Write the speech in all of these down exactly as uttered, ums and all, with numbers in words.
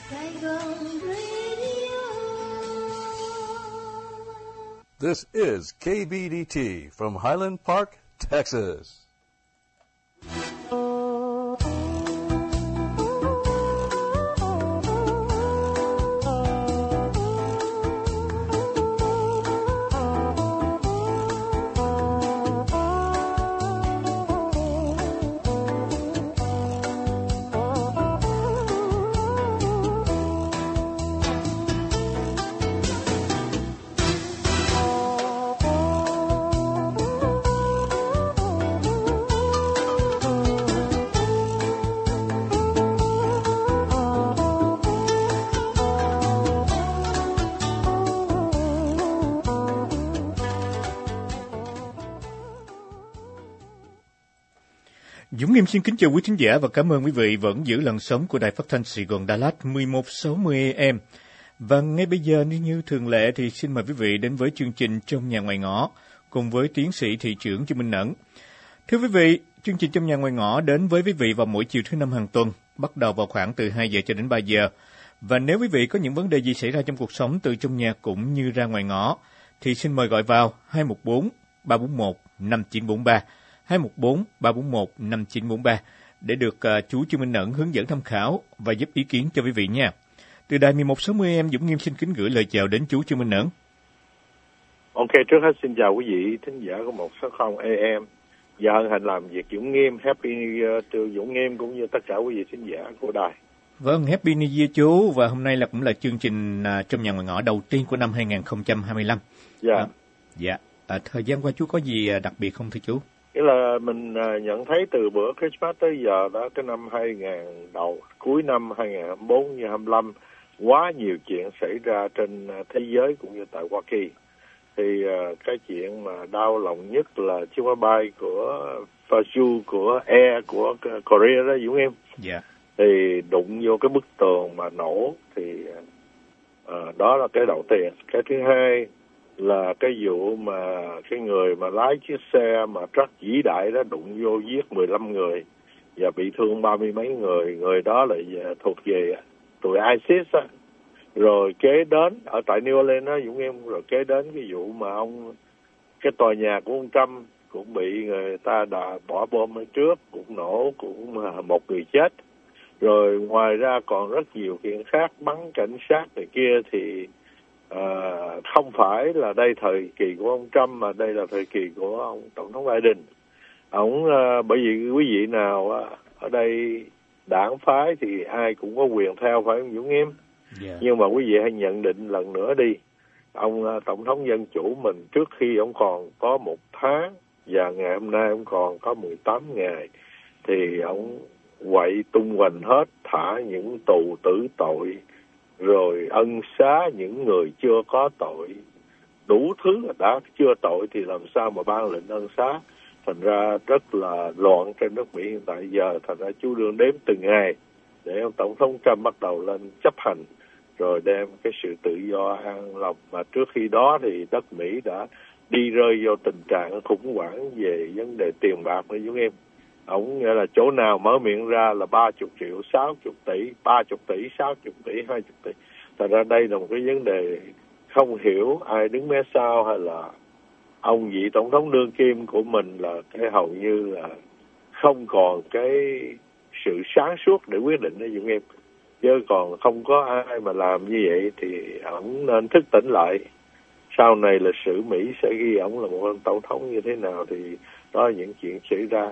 Saigon Radio. This is K B D T from Highland Park, Texas. Dũng Nghiêm xin kính chào quý thính giả và cảm ơn quý vị vẫn giữ làn sóng của Đài Phát thanh Sài Gòn Đà Lạt mười một sáu mươi A M. Và ngay bây giờ như thường lệ thì xin mời quý vị đến với chương trình Trong Nhà Ngoài Ngõ cùng với tiến sĩ thị trưởng Chu Minh Nẫn. Thưa quý vị, chương trình Trong Nhà Ngoài Ngõ đến với quý vị vào mỗi chiều thứ năm hàng tuần, bắt đầu vào khoảng từ hai giờ cho đến ba giờ. Và nếu quý vị có những vấn đề gì xảy ra trong cuộc sống từ trong nhà cũng như ra ngoài ngõ, thì xin mời gọi vào hai một bốn ba bốn một năm chín bốn ba. hai một bốn ba bốn một năm chín bốn ba để được uh, chú Chu Minh Nẫn hướng dẫn tham khảo và giúp ý kiến cho quý vị nha. Từ đài mười một sáu mươi A M, Dũng Nghiêm xin kính gửi lời chào đến chú Chu Minh Nẫn. Ok, trước hết xin chào quý vị thính giả của một sáu không A M. Dạ hân hạnh làm việc Dũng Nghiêm, Happy New Year to Dũng Nghiêm cũng như tất cả quý vị thính giả của đài. Vâng, Happy New Year chú, và hôm nay là cũng là chương trình uh, Trong Nhà Ngoài Ngõ đầu tiên của năm hai không hai lăm. Dạ. À, dạ. À, thời gian qua chú có gì đặc biệt không thưa chú? Nghĩa là mình nhận thấy từ bữa Christmas tới giờ đó, cái năm hai nghìn đầu, cuối năm hai nghìn không trăm hai mươi tư như hai mươi lăm, quá nhiều chuyện xảy ra trên thế giới cũng như tại Hoa Kỳ. Thì uh, cái chuyện mà đau lòng nhất là chiếc máy bay của Faju, của Air, của Korea đó Dũng Em. Dạ. Thì đụng vô cái bức tường mà nổ, thì uh, đó là cái đầu tiên. Cái thứ hai là cái vụ mà cái người mà lái chiếc xe mà truck vĩ đại đó đụng vô giết mười lăm người và bị thương ba mươi mấy người. Người đó là thuộc về tụi ISIS á. Rồi kế đến ở tại New Orleans đó Dũng Em, rồi kế đến cái vụ mà ông cái tòa nhà của ông Trump cũng bị người ta đã bỏ bom ở trước, cũng nổ, cũng một người chết. Rồi ngoài ra còn rất nhiều chuyện khác, bắn cảnh sát này kia. Thì À, không phải là đây thời kỳ của ông Trump mà đây là thời kỳ của ông Tổng thống Biden. Ông à, bởi vì quý vị nào à, ở đây đảng phái thì ai cũng có quyền theo, phải không Dũng Nghiêm? Yeah. Nhưng mà quý vị hãy nhận định lần nữa đi. Ông à, Tổng thống Dân Chủ mình trước khi ông còn có một tháng và ngày hôm nay ông còn có mười tám ngày thì ông quậy tung hoành hết, thả những tù tử tội, rồi ân xá những người chưa có tội, đủ thứ đã chưa tội thì làm sao mà ban lệnh ân xá. Thành ra rất là loạn trên nước Mỹ hiện tại giờ. Thành ra chú đương đếm từng ngày để ông Tổng thống Trump bắt đầu lên chấp hành, rồi đem cái sự tự do an lòng. Mà trước khi đó thì đất Mỹ đã đi rơi vào tình trạng khủng hoảng về vấn đề tiền bạc đấy chúng em. Ông nghĩa là chỗ nào mở miệng ra là ba mươi triệu, sáu mươi tỷ, ba mươi tỷ, sáu mươi tỷ, hai mươi tỷ. Thật ra đây là một cái vấn đề không hiểu ai đứng mé sau, hay là ông vị tổng thống đương kim của mình là cái hầu như là không còn cái sự sáng suốt để quyết định đó Dũng em. Chứ còn không có ai mà làm như vậy thì ông nên thức tỉnh lại. Sau này lịch sử Mỹ sẽ ghi ông là một ông tổng thống như thế nào thì đó là những chuyện xảy ra.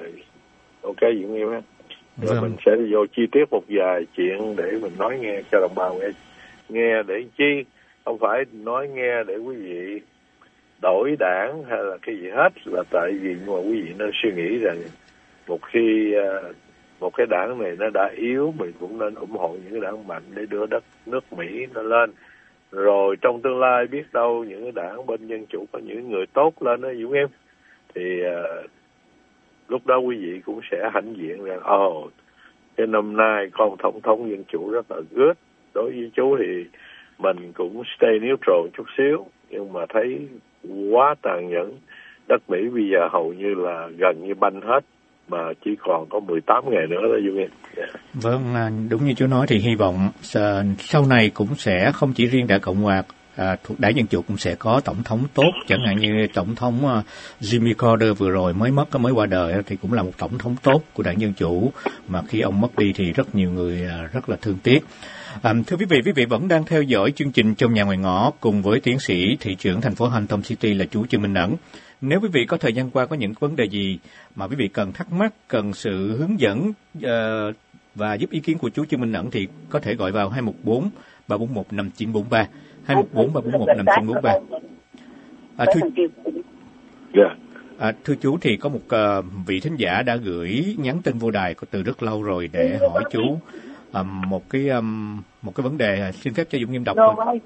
Ok Dũng em ha. Rồi mình sẽ vô chi tiết một vài chuyện để mình nói nghe cho đồng bào nghe, nghe để chi, không phải nói nghe để quý vị đổi đảng hay là cái gì hết, là tại vì mà quý vị nên suy nghĩ rằng một khi một cái đảng này nó đã yếu, mình cũng nên ủng hộ những cái đảng mạnh để đưa đất nước Mỹ nó lên. Rồi trong tương lai biết đâu những cái đảng bên Dân Chủ có những người tốt lên đó Dũng em, thì uh, lúc đó quý vị cũng sẽ hãnh diện rằng ồ, oh, cái năm nay con tổng thống Dân Chủ rất là good. Đối với chú thì mình cũng stay neutral chút xíu, nhưng mà thấy quá tàn nhẫn. Đất Mỹ bây giờ hầu như là gần như banh hết, mà chỉ còn có mười tám ngày nữa đó Dũng Em. Yeah. Vâng, đúng như chú nói thì hy vọng sau này cũng sẽ không chỉ riêng Đảng Cộng hòa à, thuộc Đảng Dân Chủ cũng sẽ có tổng thống tốt, chẳng hạn như tổng thống uh, Jimmy Carter vừa rồi mới mất, mới qua đời thì cũng là một tổng thống tốt của Đảng Dân Chủ, mà khi ông mất đi thì rất nhiều người uh, rất là thương tiếc. À, thưa quý vị, quý vị vẫn đang theo dõi chương trình Trong Nhà Ngoài Ngõ cùng với tiến sĩ thị trưởng thành phố Hampton City là chú Trương Minh Ẩn. Nếu quý vị có thời gian qua có những vấn đề gì mà quý vị cần thắc mắc, cần sự hướng dẫn uh, và giúp ý kiến của chú Trương Minh Ẩn thì có thể gọi vào hai một bốn ba bốn một năm chín bốn ba, hai một bốn ba bốn một năm chín bốn ba. À, thưa, yeah. à, thưa chú, thì có một uh, vị thính giả đã gửi nhắn tin vô đài từ rất lâu rồi để hỏi chú um, một cái um, một cái vấn đề, xin phép cho Dũng Nghiêm đọc.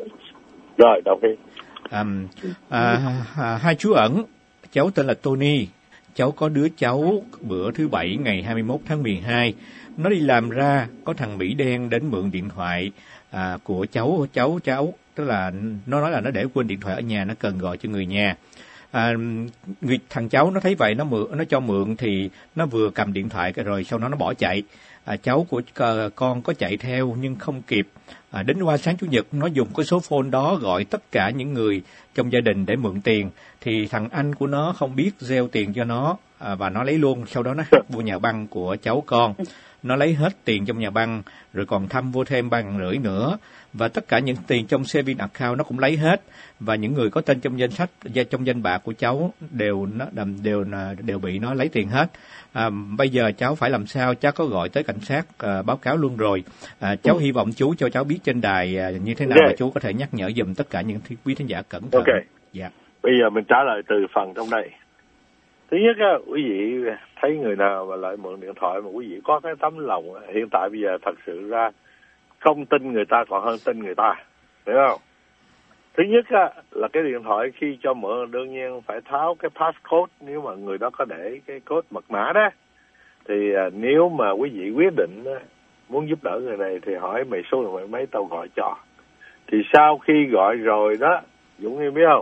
Rồi, đọc đi. Um, à, à, hai chú Ẩn, cháu tên là Tony, cháu có đứa cháu bữa thứ Bảy ngày hai mươi mốt tháng mười hai. Nó đi làm ra, có thằng Mỹ đen đến mượn điện thoại à, của cháu, cháu, cháu. Tức là nó nói là nó để quên điện thoại ở nhà, nó cần gọi cho người nhà. À, người, thằng cháu nó thấy vậy, nó mượn, nó cho mượn thì nó vừa cầm điện thoại rồi sau đó nó bỏ chạy. À, cháu của con có chạy theo nhưng không kịp. À, đến qua sáng Chủ nhật, nó dùng cái số phone đó gọi tất cả những người trong gia đình để mượn tiền. Thì thằng anh của nó không biết gieo tiền cho nó à, và nó lấy luôn. Sau đó nó hack vô nhà băng của cháu con. Nó lấy hết tiền trong nhà băng, rồi còn thăm vô thêm ba ngàn rưỡi nữa. Và tất cả những tiền trong saving account nó cũng lấy hết. Và những người có tên trong danh sách, trong danh bạ của cháu đều nó đều đều bị nó lấy tiền hết. À, bây giờ cháu phải làm sao? Cháu có gọi tới cảnh sát à, báo cáo luôn rồi. À, cháu hy vọng chú cho cháu biết trên đài à, như thế nào, okay. Và chú có thể nhắc nhở giùm tất cả những quý thính giả cẩn thận. Ok. Dạ. Bây giờ mình trả lời từ phần trong đây. Thứ nhất á, quý vị thấy người nào mà lại mượn điện thoại mà quý vị có cái tấm lòng, hiện tại bây giờ thật sự ra không tin người ta còn hơn tin người ta, hiểu không? Thứ nhất á, là cái điện thoại khi cho mượn đương nhiên phải tháo cái passcode, nếu mà người đó có để cái code mật mã đó. Thì à, nếu mà quý vị quyết định á, muốn giúp đỡ người này thì hỏi mày số điện thoại mấy tao gọi cho. Thì sau khi gọi rồi đó, Dũng Em biết không,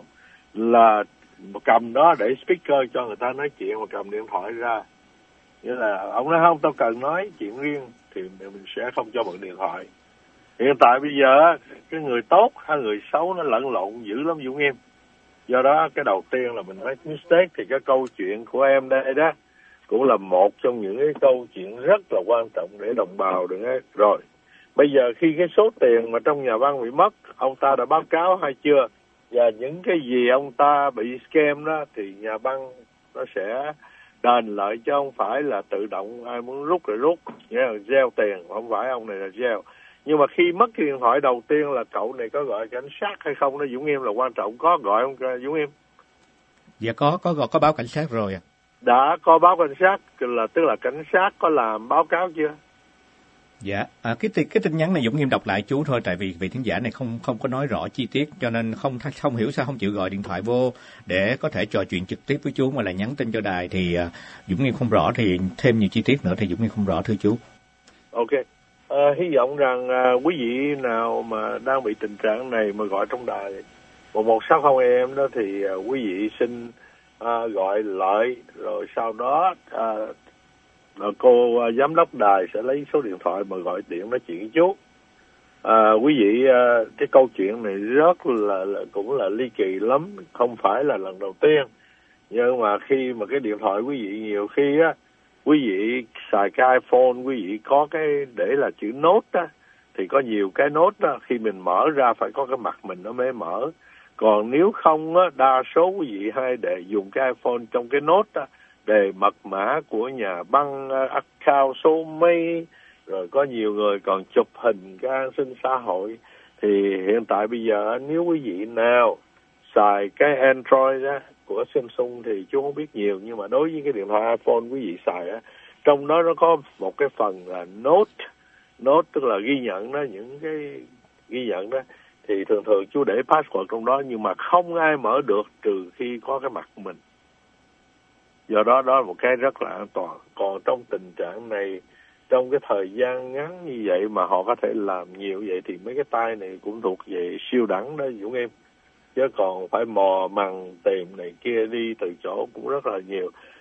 là cầm đó để speaker cho người ta nói chuyện mà cầm điện thoại ra. Nghĩa là ông nói không, tao cần nói chuyện riêng thì mình sẽ không cho mượn điện thoại. Hiện tại bây giờ cái người tốt hay người xấu nó lẫn lộn dữ lắm Dũng Em. Do đó cái đầu tiên là mình make mistake. Thì cái câu chuyện của em đây đó cũng là một trong những cái câu chuyện rất là quan trọng để đồng bào đừng ấy. Rồi bây giờ khi cái số tiền mà trong nhà băng bị mất, ông ta đã báo cáo hay chưa? Và những cái gì ông ta bị scam đó thì nhà băng nó sẽ đền lại, chứ không phải là tự động ai muốn rút rồi rút, nghĩa là gieo tiền, không phải ông này là gieo. Nhưng mà khi mất cái điện thoại đầu tiên là cậu này có gọi cảnh sát hay không, nó Dũng Em là quan trọng. Có gọi không Dũng Em? Dạ có, có gọi, có báo cảnh sát rồi à. Đã có báo cảnh sát, là tức là cảnh sát có làm báo cáo chưa? Dạ, à, cái cái tin nhắn này Dũng Nghiêm đọc lại chú thôi, tại vì vị thính giả này không không có nói rõ chi tiết, cho nên không không hiểu sao không chịu gọi điện thoại vô để có thể trò chuyện trực tiếp với chú, mà là nhắn tin cho đài thì uh, Dũng Nghiêm không rõ, thì thêm nhiều chi tiết nữa thì Dũng Nghiêm không rõ thưa chú. Ok, à, hy vọng rằng à, quý vị nào mà đang bị tình trạng này mà gọi trong đài một một sáu không em đó thì à, quý vị xin à, gọi lại, rồi sau đó à, cô uh, giám đốc đài sẽ lấy số điện thoại mà gọi điện nói chuyện với chú. À, quý vị, uh, cái câu chuyện này rất là, là cũng là ly kỳ lắm, không phải là lần đầu tiên. Nhưng mà khi mà cái điện thoại quý vị nhiều khi á, quý vị xài cái iPhone, quý vị có cái để là chữ nốt á, thì có nhiều cái nốt á, khi mình mở ra phải có cái mặt mình nó mới mở. Còn nếu không á, đa số quý vị hay để dùng cái iPhone trong cái nốt á, để mật mã của nhà băng, account số mấy, rồi có nhiều người còn chụp hình cái an sinh xã hội. Thì hiện tại bây giờ nếu quý vị nào xài cái Android á, của Samsung thì chú không biết nhiều, nhưng mà đối với cái điện thoại iPhone quý vị xài á, trong đó nó có một cái phần là Note, Note tức là ghi nhận đó, những cái ghi nhận đó thì thường thường chú để password trong đó, nhưng mà không ai mở được trừ khi có cái mặt mình. Do đó đó là một cái rất là an toàn. Còn trong tình trạng này, trong cái thời gian ngắn như vậy mà họ có thể làm nhiều vậy thì mấy cái tay này cũng thuộc về siêu đẳng đó Dũng Em. Chứ còn phải mò mằn tìm này kia đi từ chỗ cũng rất là nhiều.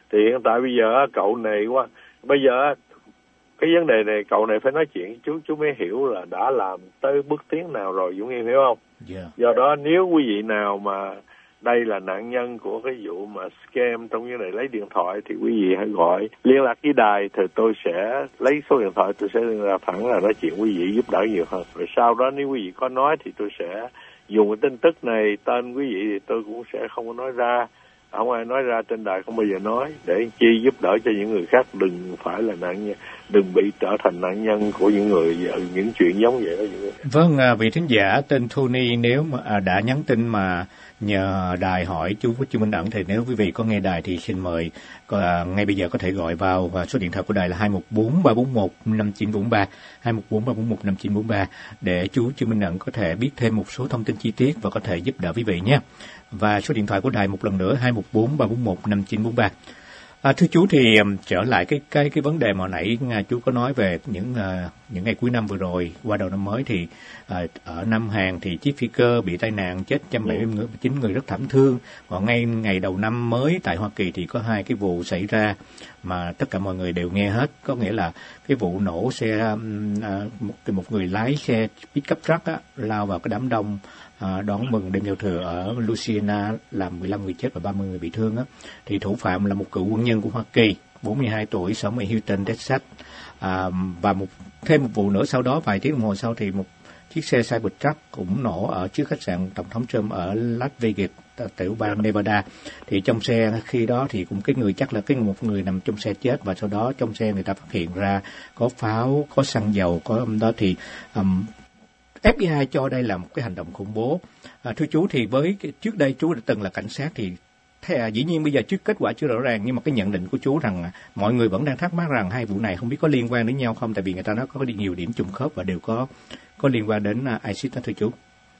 Thì hiện tại bây giờ cậu này quá, bây giờ cái vấn đề này cậu này phải nói chuyện chú chú mới hiểu là đã làm tới bước tiến nào rồi, Dũng Em hiểu không? Yeah. Do đó nếu quý vị nào mà đây là nạn nhân của cái vụ mà scam trong cái này lấy điện thoại thì quý vị hãy gọi liên lạc với đài, thì tôi sẽ lấy số điện thoại, tôi sẽ liên lạc thẳng là nói chuyện quý vị giúp đỡ nhiều hơn. Rồi sau đó nếu quý vị có nói thì tôi sẽ dùng cái tin tức này, tên quý vị thì tôi cũng sẽ không có nói ra, không ai nói ra trên đài, không bao giờ nói, để chi giúp đỡ cho những người khác đừng phải là nạn nhân, đừng bị trở thành nạn nhân của những người những chuyện giống vậy đó. Vâng, vị thính giả tên Tony nếu mà à, đã nhắn tin mà nhờ đài hỏi chú Chu Minh Ẩn, thì nếu quý vị có nghe đài thì xin mời à, ngay bây giờ có thể gọi vào, và số điện thoại của đài là hai một bốn ba bốn một năm chín bốn ba, hai một bốn ba bốn một năm chín bốn ba, để chú Chu Minh Ẩn có thể biết thêm một số thông tin chi tiết và có thể giúp đỡ quý vị nhé. Và số điện thoại của đài một lần nữa hai một bốn ba bốn một năm chín bốn ba. À, thưa chú, thì um, trở lại cái cái cái vấn đề mà nãy uh, chú có nói về những uh, những ngày cuối năm vừa rồi qua đầu năm mới, thì uh, ở Nam Hàn thì chiếc phi cơ bị tai nạn chết một trăm bảy mươi chín người rất thảm thương. Còn ngay ngày đầu năm mới tại Hoa Kỳ thì có hai cái vụ xảy ra mà tất cả mọi người đều nghe hết, có nghĩa là cái vụ nổ xe um, uh, một, một người lái xe pickup truck á, lao vào cái đám đông À, đón mừng đêm giao thừa ở Louisiana làm mười lăm người chết và ba mươi người bị thương á. Thì thủ phạm là một cựu quân nhân của Hoa Kỳ, bốn mươi hai tuổi, sống ở Houston, Texas. À, và một thêm một vụ nữa sau đó, vài tiếng đồng hồ sau thì một chiếc xe Cybertruck cũng nổ ở trước khách sạn Tổng thống Trump ở Las Vegas, tiểu bang Nevada. Thì trong xe khi đó thì cũng cái người chắc là cái một người nằm trong xe chết, và sau đó trong xe người ta phát hiện ra có pháo, có xăng dầu, có đó thì um, ép bê i cho đây là một cái hành động khủng bố. À, thưa chú, thì với trước đây chú đã từng là cảnh sát, thì thế, à, dĩ nhiên bây giờ trước kết quả chưa rõ ràng, nhưng mà cái nhận định của chú rằng à, mọi người vẫn đang thắc mắc rằng hai vụ này không biết có liên quan đến nhau không, tại vì người ta nói có nhiều điểm trùng khớp và đều có có liên quan đến uh, ISIS đó thưa chú.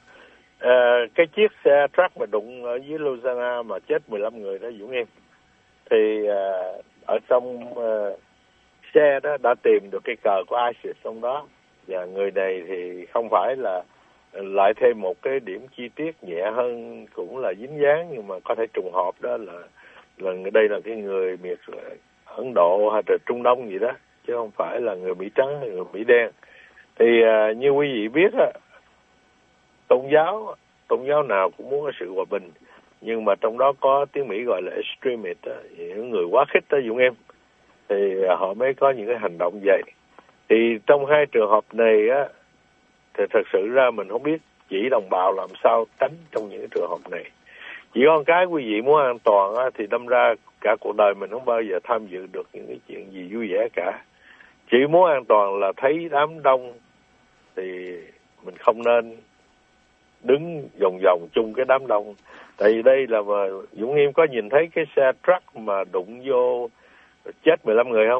À, cái chiếc xe truck mà đụng ở dưới Louisiana mà chết mười lăm người đó Dũng em, thì à, ở trong à, xe đó đã tìm được cái cờ của ISIS trong đó. Và người này thì không phải là lại thêm một cái điểm chi tiết nhẹ hơn cũng là dính dáng, nhưng mà có thể trùng hợp đó là là đây là cái người miệt Ấn Độ hay là Trung Đông gì đó, chứ không phải là người Mỹ trắng hay người Mỹ đen. Thì à, như quý vị biết á, tôn giáo tôn giáo nào cũng muốn có sự hòa bình, nhưng mà trong đó có tiếng Mỹ gọi là extremist đó, những người quá khích đó Dũng em, thì họ mới có những cái hành động vậy. Thì trong hai trường hợp này á, thì thật sự ra mình không biết chỉ đồng bào làm sao tránh trong những trường hợp này. Chỉ có một cái quý vị muốn an toàn á, thì đâm ra cả cuộc đời mình không bao giờ tham dự được những cái chuyện gì vui vẻ cả. Chỉ muốn an toàn là thấy đám đông thì mình không nên đứng vòng vòng chung cái đám đông. Tại vì đây là mà Dũng Nghiêm có nhìn thấy cái xe truck mà đụng vô chết mười lăm người không?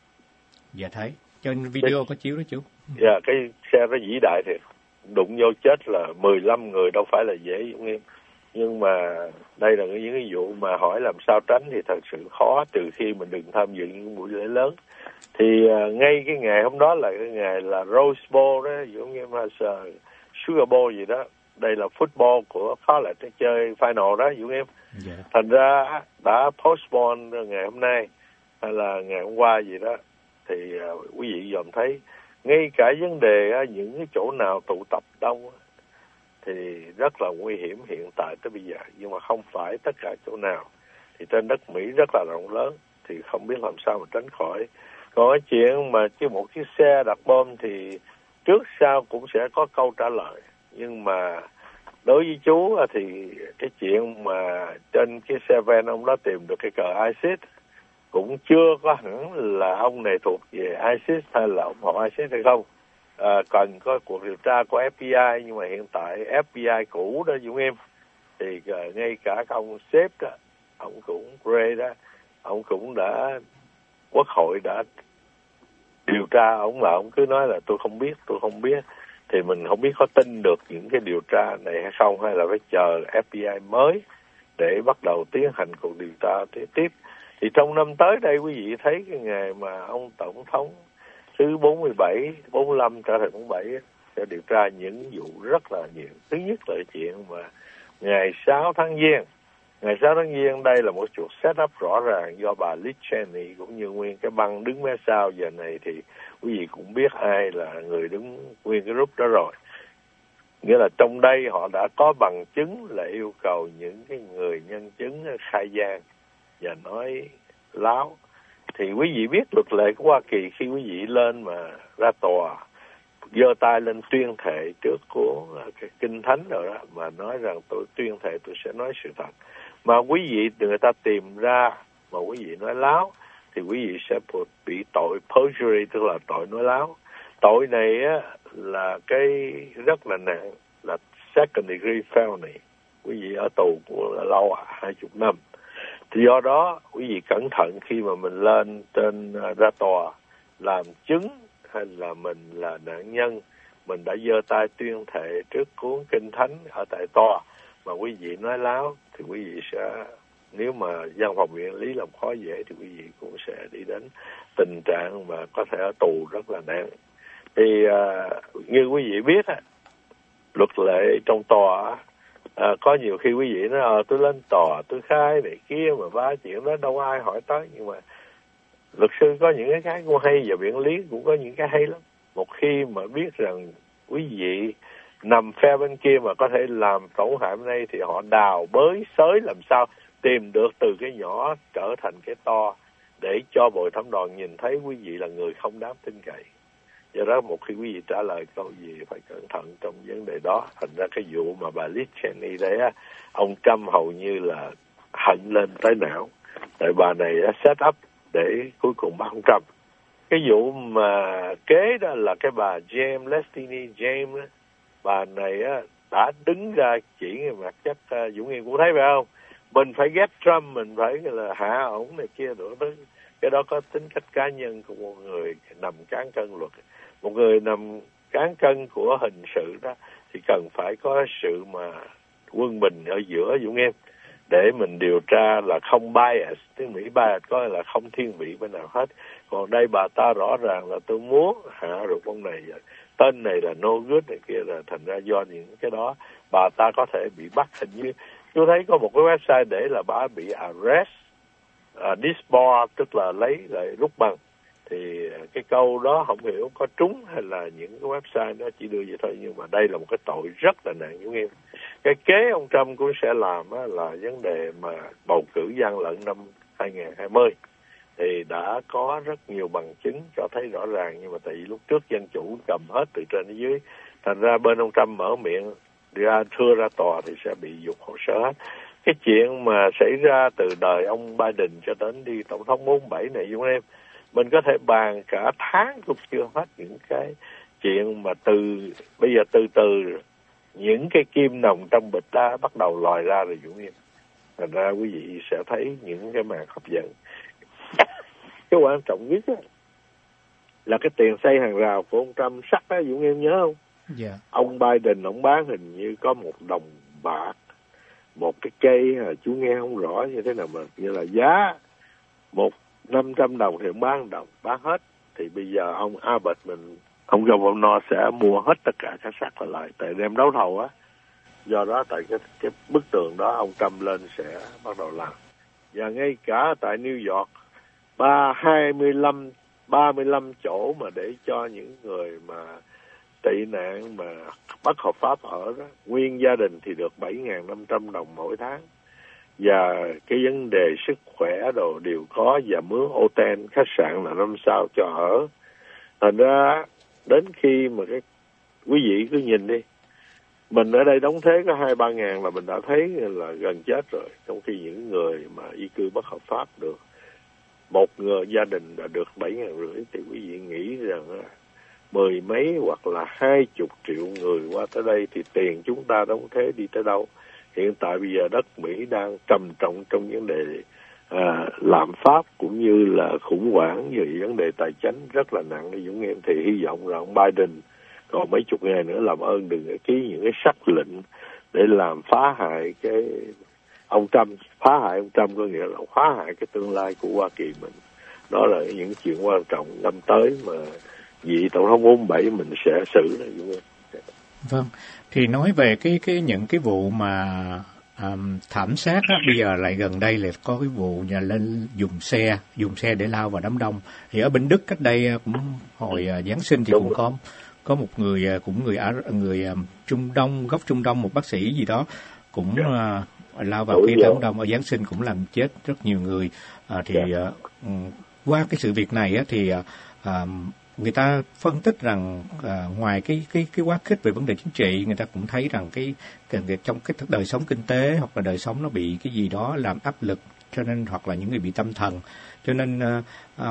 Dạ thấy. Trên video cái, có chiếu đó chú. Dạ, yeah, cái xe nó vĩ đại thiệt. Đụng vô chết là mười lăm người đâu phải là dễ Dũng Nghiêm. Nhưng mà đây là những cái vụ mà hỏi làm sao tránh thì thật sự khó, trừ khi mình đừng tham dự những buổi lễ lớn. Thì uh, ngay cái ngày hôm đó là cái ngày là Rose Bowl đó, Dũng Nghiêm, hay uh, Sugar Bowl gì đó. Đây là football của college chơi final đó Dũng Nghiêm. Yeah. Thành ra đã postpone ngày hôm nay hay là ngày hôm qua gì đó. Thì uh, quý vị dòm thấy ngay cả vấn đề uh, những cái chỗ nào tụ tập đông uh, thì rất là nguy hiểm hiện tại tới bây giờ, nhưng mà không phải tất cả chỗ nào. Thì trên đất Mỹ rất là rộng lớn, thì không biết làm sao mà tránh khỏi. Còn cái chuyện mà chứ một chiếc xe đặt bom thì trước sau cũng sẽ có câu trả lời. Nhưng mà đối với chú uh, thì cái chuyện mà trên cái xe van ông đó tìm được cái cờ ISIS cũng chưa có hẳn là ông này thuộc về ISIS hay là ủng hộ ISIS hay không. À, cần có cuộc điều tra của ép bê i, nhưng mà hiện tại ép bê i cũ đó Dũng Em, thì uh, ngay cả cái ông sếp đó, ông cũng Gray đó, ông cũng đã, quốc hội đã điều tra ông, mà ông cứ nói là tôi không biết, tôi không biết. Thì mình không biết có tin được những cái điều tra này hay không, hay là phải chờ ép bê i mới để bắt đầu tiến hành cuộc điều tra tiếp. Thì trong năm tới đây quý vị thấy cái ngày mà ông Tổng thống thứ bốn mươi bảy, bốn mươi lăm trở thành bốn mươi bảy sẽ điều tra những vụ rất là nhiều. Thứ nhất là chuyện mà ngày sáu tháng Giêng Ngày sáu tháng Giêng đây là một cuộc set up rõ ràng do bà Liz Cheney cũng như nguyên cái băng đứng phía sau. Giờ này thì quý vị cũng biết ai là người đứng nguyên cái group đó rồi. Nghĩa là trong đây họ đã có bằng chứng là yêu cầu những cái người nhân chứng khai gian và nói láo. Thì quý vị biết luật lệ của Hoa Kỳ khi quý vị lên mà ra tòa giơ tay lên tuyên thệ trước của cái kinh thánh rồi đó, mà nói rằng tôi tuyên thệ tôi sẽ nói sự thật, mà quý vị người ta tìm ra mà quý vị nói láo thì quý vị sẽ bị tội perjury, tức là tội nói láo. Tội này á là cái rất là nặng, là second degree felony, quý vị ở tù của lâu à, hai chục năm. Thì do đó quý vị cẩn thận khi mà mình lên trên uh, ra tòa làm chứng hay là mình là nạn nhân, mình đã giơ tay tuyên thệ trước cuốn kinh thánh ở tại tòa mà quý vị nói láo thì quý vị sẽ, nếu mà văn phòng viện lý làm khó dễ thì quý vị cũng sẽ đi đến tình trạng mà có thể ở tù rất là nặng. Thì uh, như quý vị biết á, luật lệ trong tòa à, có nhiều khi quý vị nói à, tôi lên tòa tôi khai này kia mà ba chuyện đó đâu ai hỏi tới, nhưng mà luật sư có những cái cái cũng hay và biện lý cũng có những cái hay lắm. Một khi mà biết rằng quý vị nằm phe bên kia mà có thể làm tổn hại bên đây thì họ đào bới xới làm sao tìm được từ cái nhỏ trở thành cái to để cho bồi thẩm đoàn nhìn thấy quý vị là người không đáng tin cậy. Do đó một khi quý vị trả lời câu gì phải cẩn thận trong vấn đề đó. Thành ra cái vụ mà bà Liz Cheney đấy á, ông Trump hầu như là hận lên tới não. Tại bà này đã set up để cuối cùng bắt ông Trump. Cái vụ mà kế đó là cái bà James, Lestini James á, bà này á đã đứng ra chỉ người mặt chất uh, Dũng Nghiên cũng thấy phải không? Mình phải ghét Trump, mình phải là hạ ổng này kia nữa đó. Cái đó có tính cách cá nhân của một người nằm cán cân luật. Một người nằm cán cân của hình sự đó thì cần phải có sự mà quân bình ở giữa Dũng em để mình điều tra là không bias, tiếng Mỹ bias có là không thiên vị bên nào hết. Còn đây bà ta rõ ràng là tôi muốn hạ được ông này, tên này là no good này kia, là thành ra do những cái đó bà ta có thể bị bắt. Hình như tôi thấy có một cái website để là bà bị arrest uh, disbar, tức là lấy lại rút bằng. Thì cái câu đó không hiểu có trúng hay là những cái website đó chỉ đưa vậy thôi, nhưng mà đây là một cái tội rất là nặng Dũng em. Cái kế ông Trump cũng sẽ làm á, là vấn đề mà bầu cử gian lận năm hai không hai không thì đã có rất nhiều bằng chứng cho thấy rõ ràng, nhưng mà tại vì lúc trước dân chủ cầm hết từ trên đến dưới, thành ra bên ông Trump mở miệng ra thưa ra tòa thì sẽ bị dục hồ sơ hết. Cái chuyện mà xảy ra từ đời ông Biden cho đến đi tổng thống bốn bảy này Dũng em, mình có thể bàn cả tháng cũng chưa hết những cái chuyện mà từ bây giờ từ từ những cái kim nòng trong bịch đá bắt đầu lòi ra rồi Dũng em. Thành ra quý vị sẽ thấy những cái màn hấp dẫn. Cái quan trọng nhất á, là cái tiền xây hàng rào của ông Trump sắt đó Dũng em nhớ không? Yeah. Ông Biden ông bán hình như có một đồng bạc, một cái cây, chú nghe không rõ như thế nào mà như là giá một năm trăm đồng thì ông bán đồng, bán hết. Thì bây giờ ông Abbott mình, ông Governor sẽ mua hết tất cả các sắt lại tại đem đấu thầu á. Do đó tại cái, cái bức tường đó ông Trump lên sẽ bắt đầu làm. Và ngay cả tại New York ba hai mươi lăm ba mươi lăm chỗ mà để cho những người mà tị nạn mà bất hợp pháp ở đó, nguyên gia đình thì được bảy nghìn năm trăm đồng mỗi tháng. Và cái vấn đề sức khỏe đồ đều có, và mướn hotel khách sạn là năm sao cho ở. Thành ra đến khi mà cái quý vị cứ nhìn đi, mình ở đây đóng thuế có hai ba ngàn là mình đã thấy là gần chết rồi, trong khi những người mà di cư bất hợp pháp được một người gia đình đã được bảy ngàn rưỡi. Thì quý vị nghĩ rằng mười mấy hoặc là hai chục triệu người qua tới đây thì tiền chúng ta đóng thuế đi tới đâu? Hiện tại bây giờ đất Mỹ đang trầm trọng trong vấn đề à, lạm phát cũng như là khủng hoảng về vấn đề tài chính rất là nặng. Dũng em thì hy vọng rằng ông Biden còn mấy chục ngày nữa làm ơn đừng ký những cái sắc lệnh để làm phá hại cái ông Trump. Phá hại ông Trump có nghĩa là phá hại cái tương lai của Hoa Kỳ mình. Đó là những chuyện quan trọng năm tới mà vị tổng thống bốn bảy mình sẽ xử đó Dũng em. Vâng, thì nói về cái cái những cái vụ mà À, thảm sát á, bây giờ lại gần đây là có cái vụ nhà lên dùng xe dùng xe để lao vào đám đông. Thì ở bên Đức cách đây cũng hồi uh, Giáng sinh thì cũng có có một người uh, cũng người ở người uh, Trung Đông, gốc Trung Đông, một bác sĩ gì đó cũng uh, lao vào cái đám đông ở Giáng sinh, cũng làm chết rất nhiều người. À, thì uh, qua cái sự việc này á, thì uh, uh, người ta phân tích rằng à, ngoài cái cái cái quá khích về vấn đề chính trị, người ta cũng thấy rằng cái, cái trong cái đời sống kinh tế hoặc là đời sống nó bị cái gì đó làm áp lực, cho nên hoặc là những người bị tâm thần, cho nên à, à,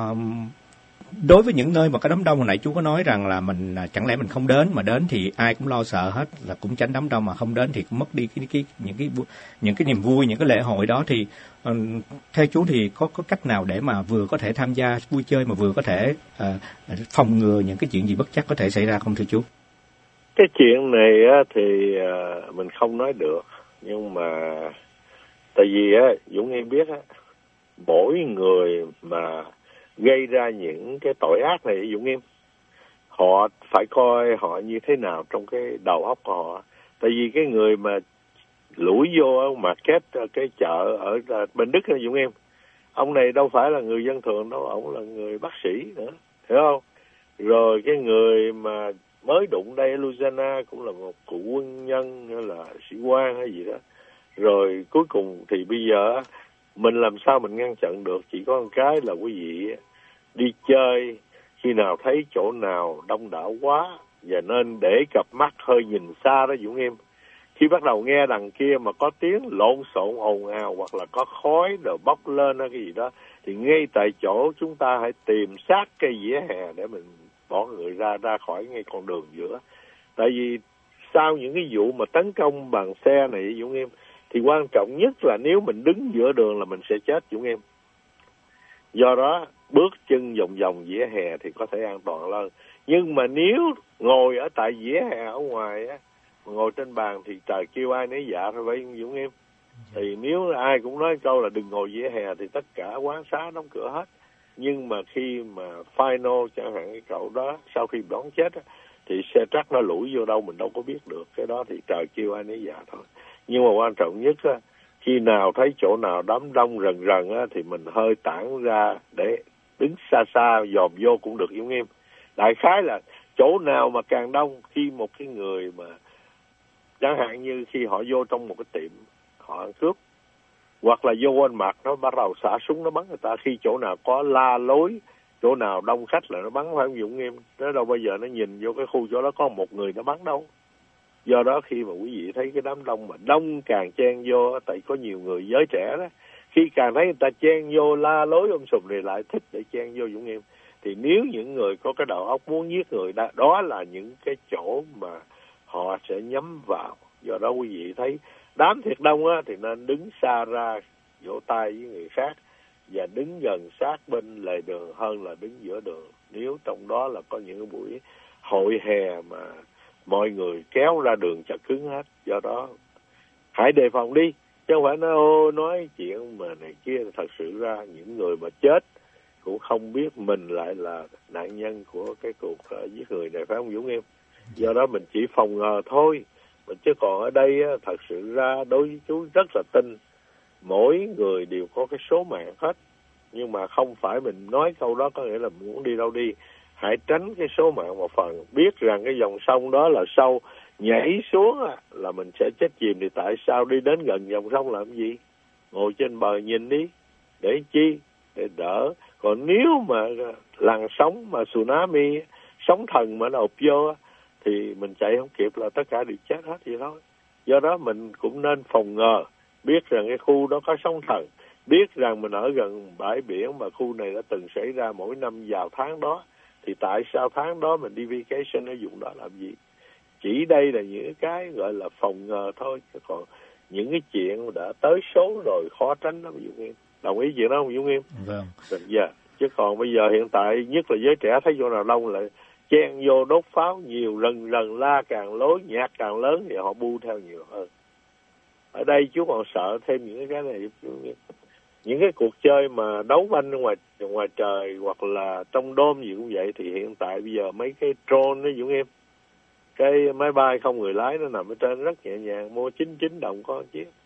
đối với những nơi mà có đám đông, hồi nãy chú có nói rằng là mình chẳng lẽ mình không đến, mà đến thì ai cũng lo sợ hết, là cũng tránh đám đông, mà không đến thì cũng mất đi cái, cái những cái những cái niềm vui, những cái lễ hội đó. Thì uh, theo chú thì có có cách nào để mà vừa có thể tham gia vui chơi mà vừa có thể uh, phòng ngừa những cái chuyện gì bất chắc có thể xảy ra không thưa chú? Cái chuyện này á, thì uh, mình không nói được, nhưng mà tại vì á, Dũng em biết á, mỗi người mà gây ra những cái tội ác này, Dũng em, họ phải coi họ như thế nào trong cái đầu óc của họ. Tại vì cái người mà lủi vô market, cái chợ ở bên Đức đó, Dũng em, ông này đâu phải là người dân thường đâu, ông là người bác sĩ nữa, hiểu không? Rồi cái người mà mới đụng đây Louisiana cũng là một cựu quân nhân hay là sĩ quan hay gì đó. Rồi cuối cùng thì bây giờ mình làm sao mình ngăn chặn được? Chỉ có một cái là quý vị đi chơi, khi nào thấy chỗ nào đông đảo quá và nên để cặp mắt hơi nhìn xa đó Dũng em. Khi bắt đầu nghe đằng kia mà có tiếng lộn xộn ồn ào hoặc là có khói rồi bốc lên hay cái gì đó, thì ngay tại chỗ chúng ta hãy tìm sát cây vỉa hè để mình bỏ người ra ra khỏi ngay con đường giữa. Tại vì sau những cái vụ mà tấn công bằng xe này Dũng em, thì quan trọng nhất là nếu mình đứng giữa đường là mình sẽ chết Dũng em. Do đó bước chân vòng vòng vỉa hè thì có thể an toàn hơn. Nhưng mà nếu ngồi ở tại vỉa hè ở ngoài á, ngồi trên bàn thì trời kêu ai nấy dạ thôi vậy Dũng em. Thì nếu ai cũng nói câu là đừng ngồi vỉa hè thì tất cả quán xá đóng cửa hết. Nhưng mà khi mà final chẳng hạn cái cậu đó sau khi đón chết á, thì xe trắc nó lủi vô đâu mình đâu có biết được. Cái đó thì trời kêu ai nấy dạ thôi. Nhưng mà quan trọng nhất á, khi nào thấy chỗ nào đám đông rần rần á, thì mình hơi tản ra để đứng xa xa dòm vô cũng được Dũng em. Đại khái là chỗ nào mà càng đông, khi một cái người mà chẳng hạn như khi họ vô trong một cái tiệm họ ăn cướp, hoặc là vô quên mặt nó bắt đầu xả súng nó bắn người ta, khi chỗ nào có la lối, chỗ nào đông khách là nó bắn, phải không Dũng em? Nó đâu bao giờ nó nhìn vô cái khu chỗ đó có một người nó bắn đâu. Do đó khi mà quý vị thấy cái đám đông mà đông càng chen vô, tại có nhiều người giới trẻ đó, khi càng thấy người ta chen vô la lối um sùm thì lại thích để chen vô Dũng em. Thì nếu những người có cái đầu óc muốn giết người đó, đó là những cái chỗ mà họ sẽ nhắm vào. Do đó quý vị thấy đám thiệt đông á, thì nên đứng xa ra vỗ tay với người khác và đứng gần sát bên lề đường hơn là đứng giữa đường. Nếu trong đó là có những buổi hội hè mà mọi người kéo ra đường chật cứng hết. Do đó hãy đề phòng đi, chứ không phải nói ô nói chuyện mà này kia. Thật sự ra những người mà chết cũng không biết mình lại là nạn nhân của cái cuộc uh, giết người này, phải không Dũng em? Do đó mình chỉ phòng ngừa thôi. Mình chứ còn ở đây á, thật sự ra đối với chú rất là tin mỗi người đều có cái số mạng hết. Nhưng mà không phải mình nói câu đó có nghĩa là muốn đi đâu đi. Hãy tránh cái số mạng một phần. Biết rằng cái dòng sông đó là sâu, nhảy xuống á, là mình sẽ chết chìm. Thì tại sao đi đến gần dòng sông làm gì? Ngồi trên bờ nhìn đi. Để chi? Để đỡ. Còn nếu mà làn sóng mà tsunami, sóng thần mà nó ập vô thì mình chạy không kịp là tất cả đều chết hết vậy thôi. Do đó mình cũng nên phòng ngừa. Biết rằng cái khu đó có sóng thần. Biết rằng mình ở gần bãi biển mà khu này đã từng xảy ra mỗi năm vào tháng đó. Thì tại sao tháng đó mình đi vacation ở vùng đó làm gì? Chỉ đây là những cái gọi là phòng ngừa thôi. Còn những cái chuyện đã tới số rồi khó tránh lắm Dũng Em. Đồng ý chuyện đó không Dũng Em? Vâng. Dạ. Chứ còn bây giờ hiện tại nhất là giới trẻ thấy chỗ nào đông lại chen vô đốt pháo nhiều, rần rần la càng lối, nhạc càng lớn thì họ bu theo nhiều hơn. Ở đây chú còn sợ thêm những cái này. Những cái cuộc chơi mà đấu banh ngoài ngoài trời hoặc là trong đôm gì cũng vậy, thì hiện tại bây giờ mấy cái drone đó Dũng Em, cái máy bay không người lái nó nằm ở trên rất nhẹ nhàng, mua chín mươi chín đồng có một chiếc.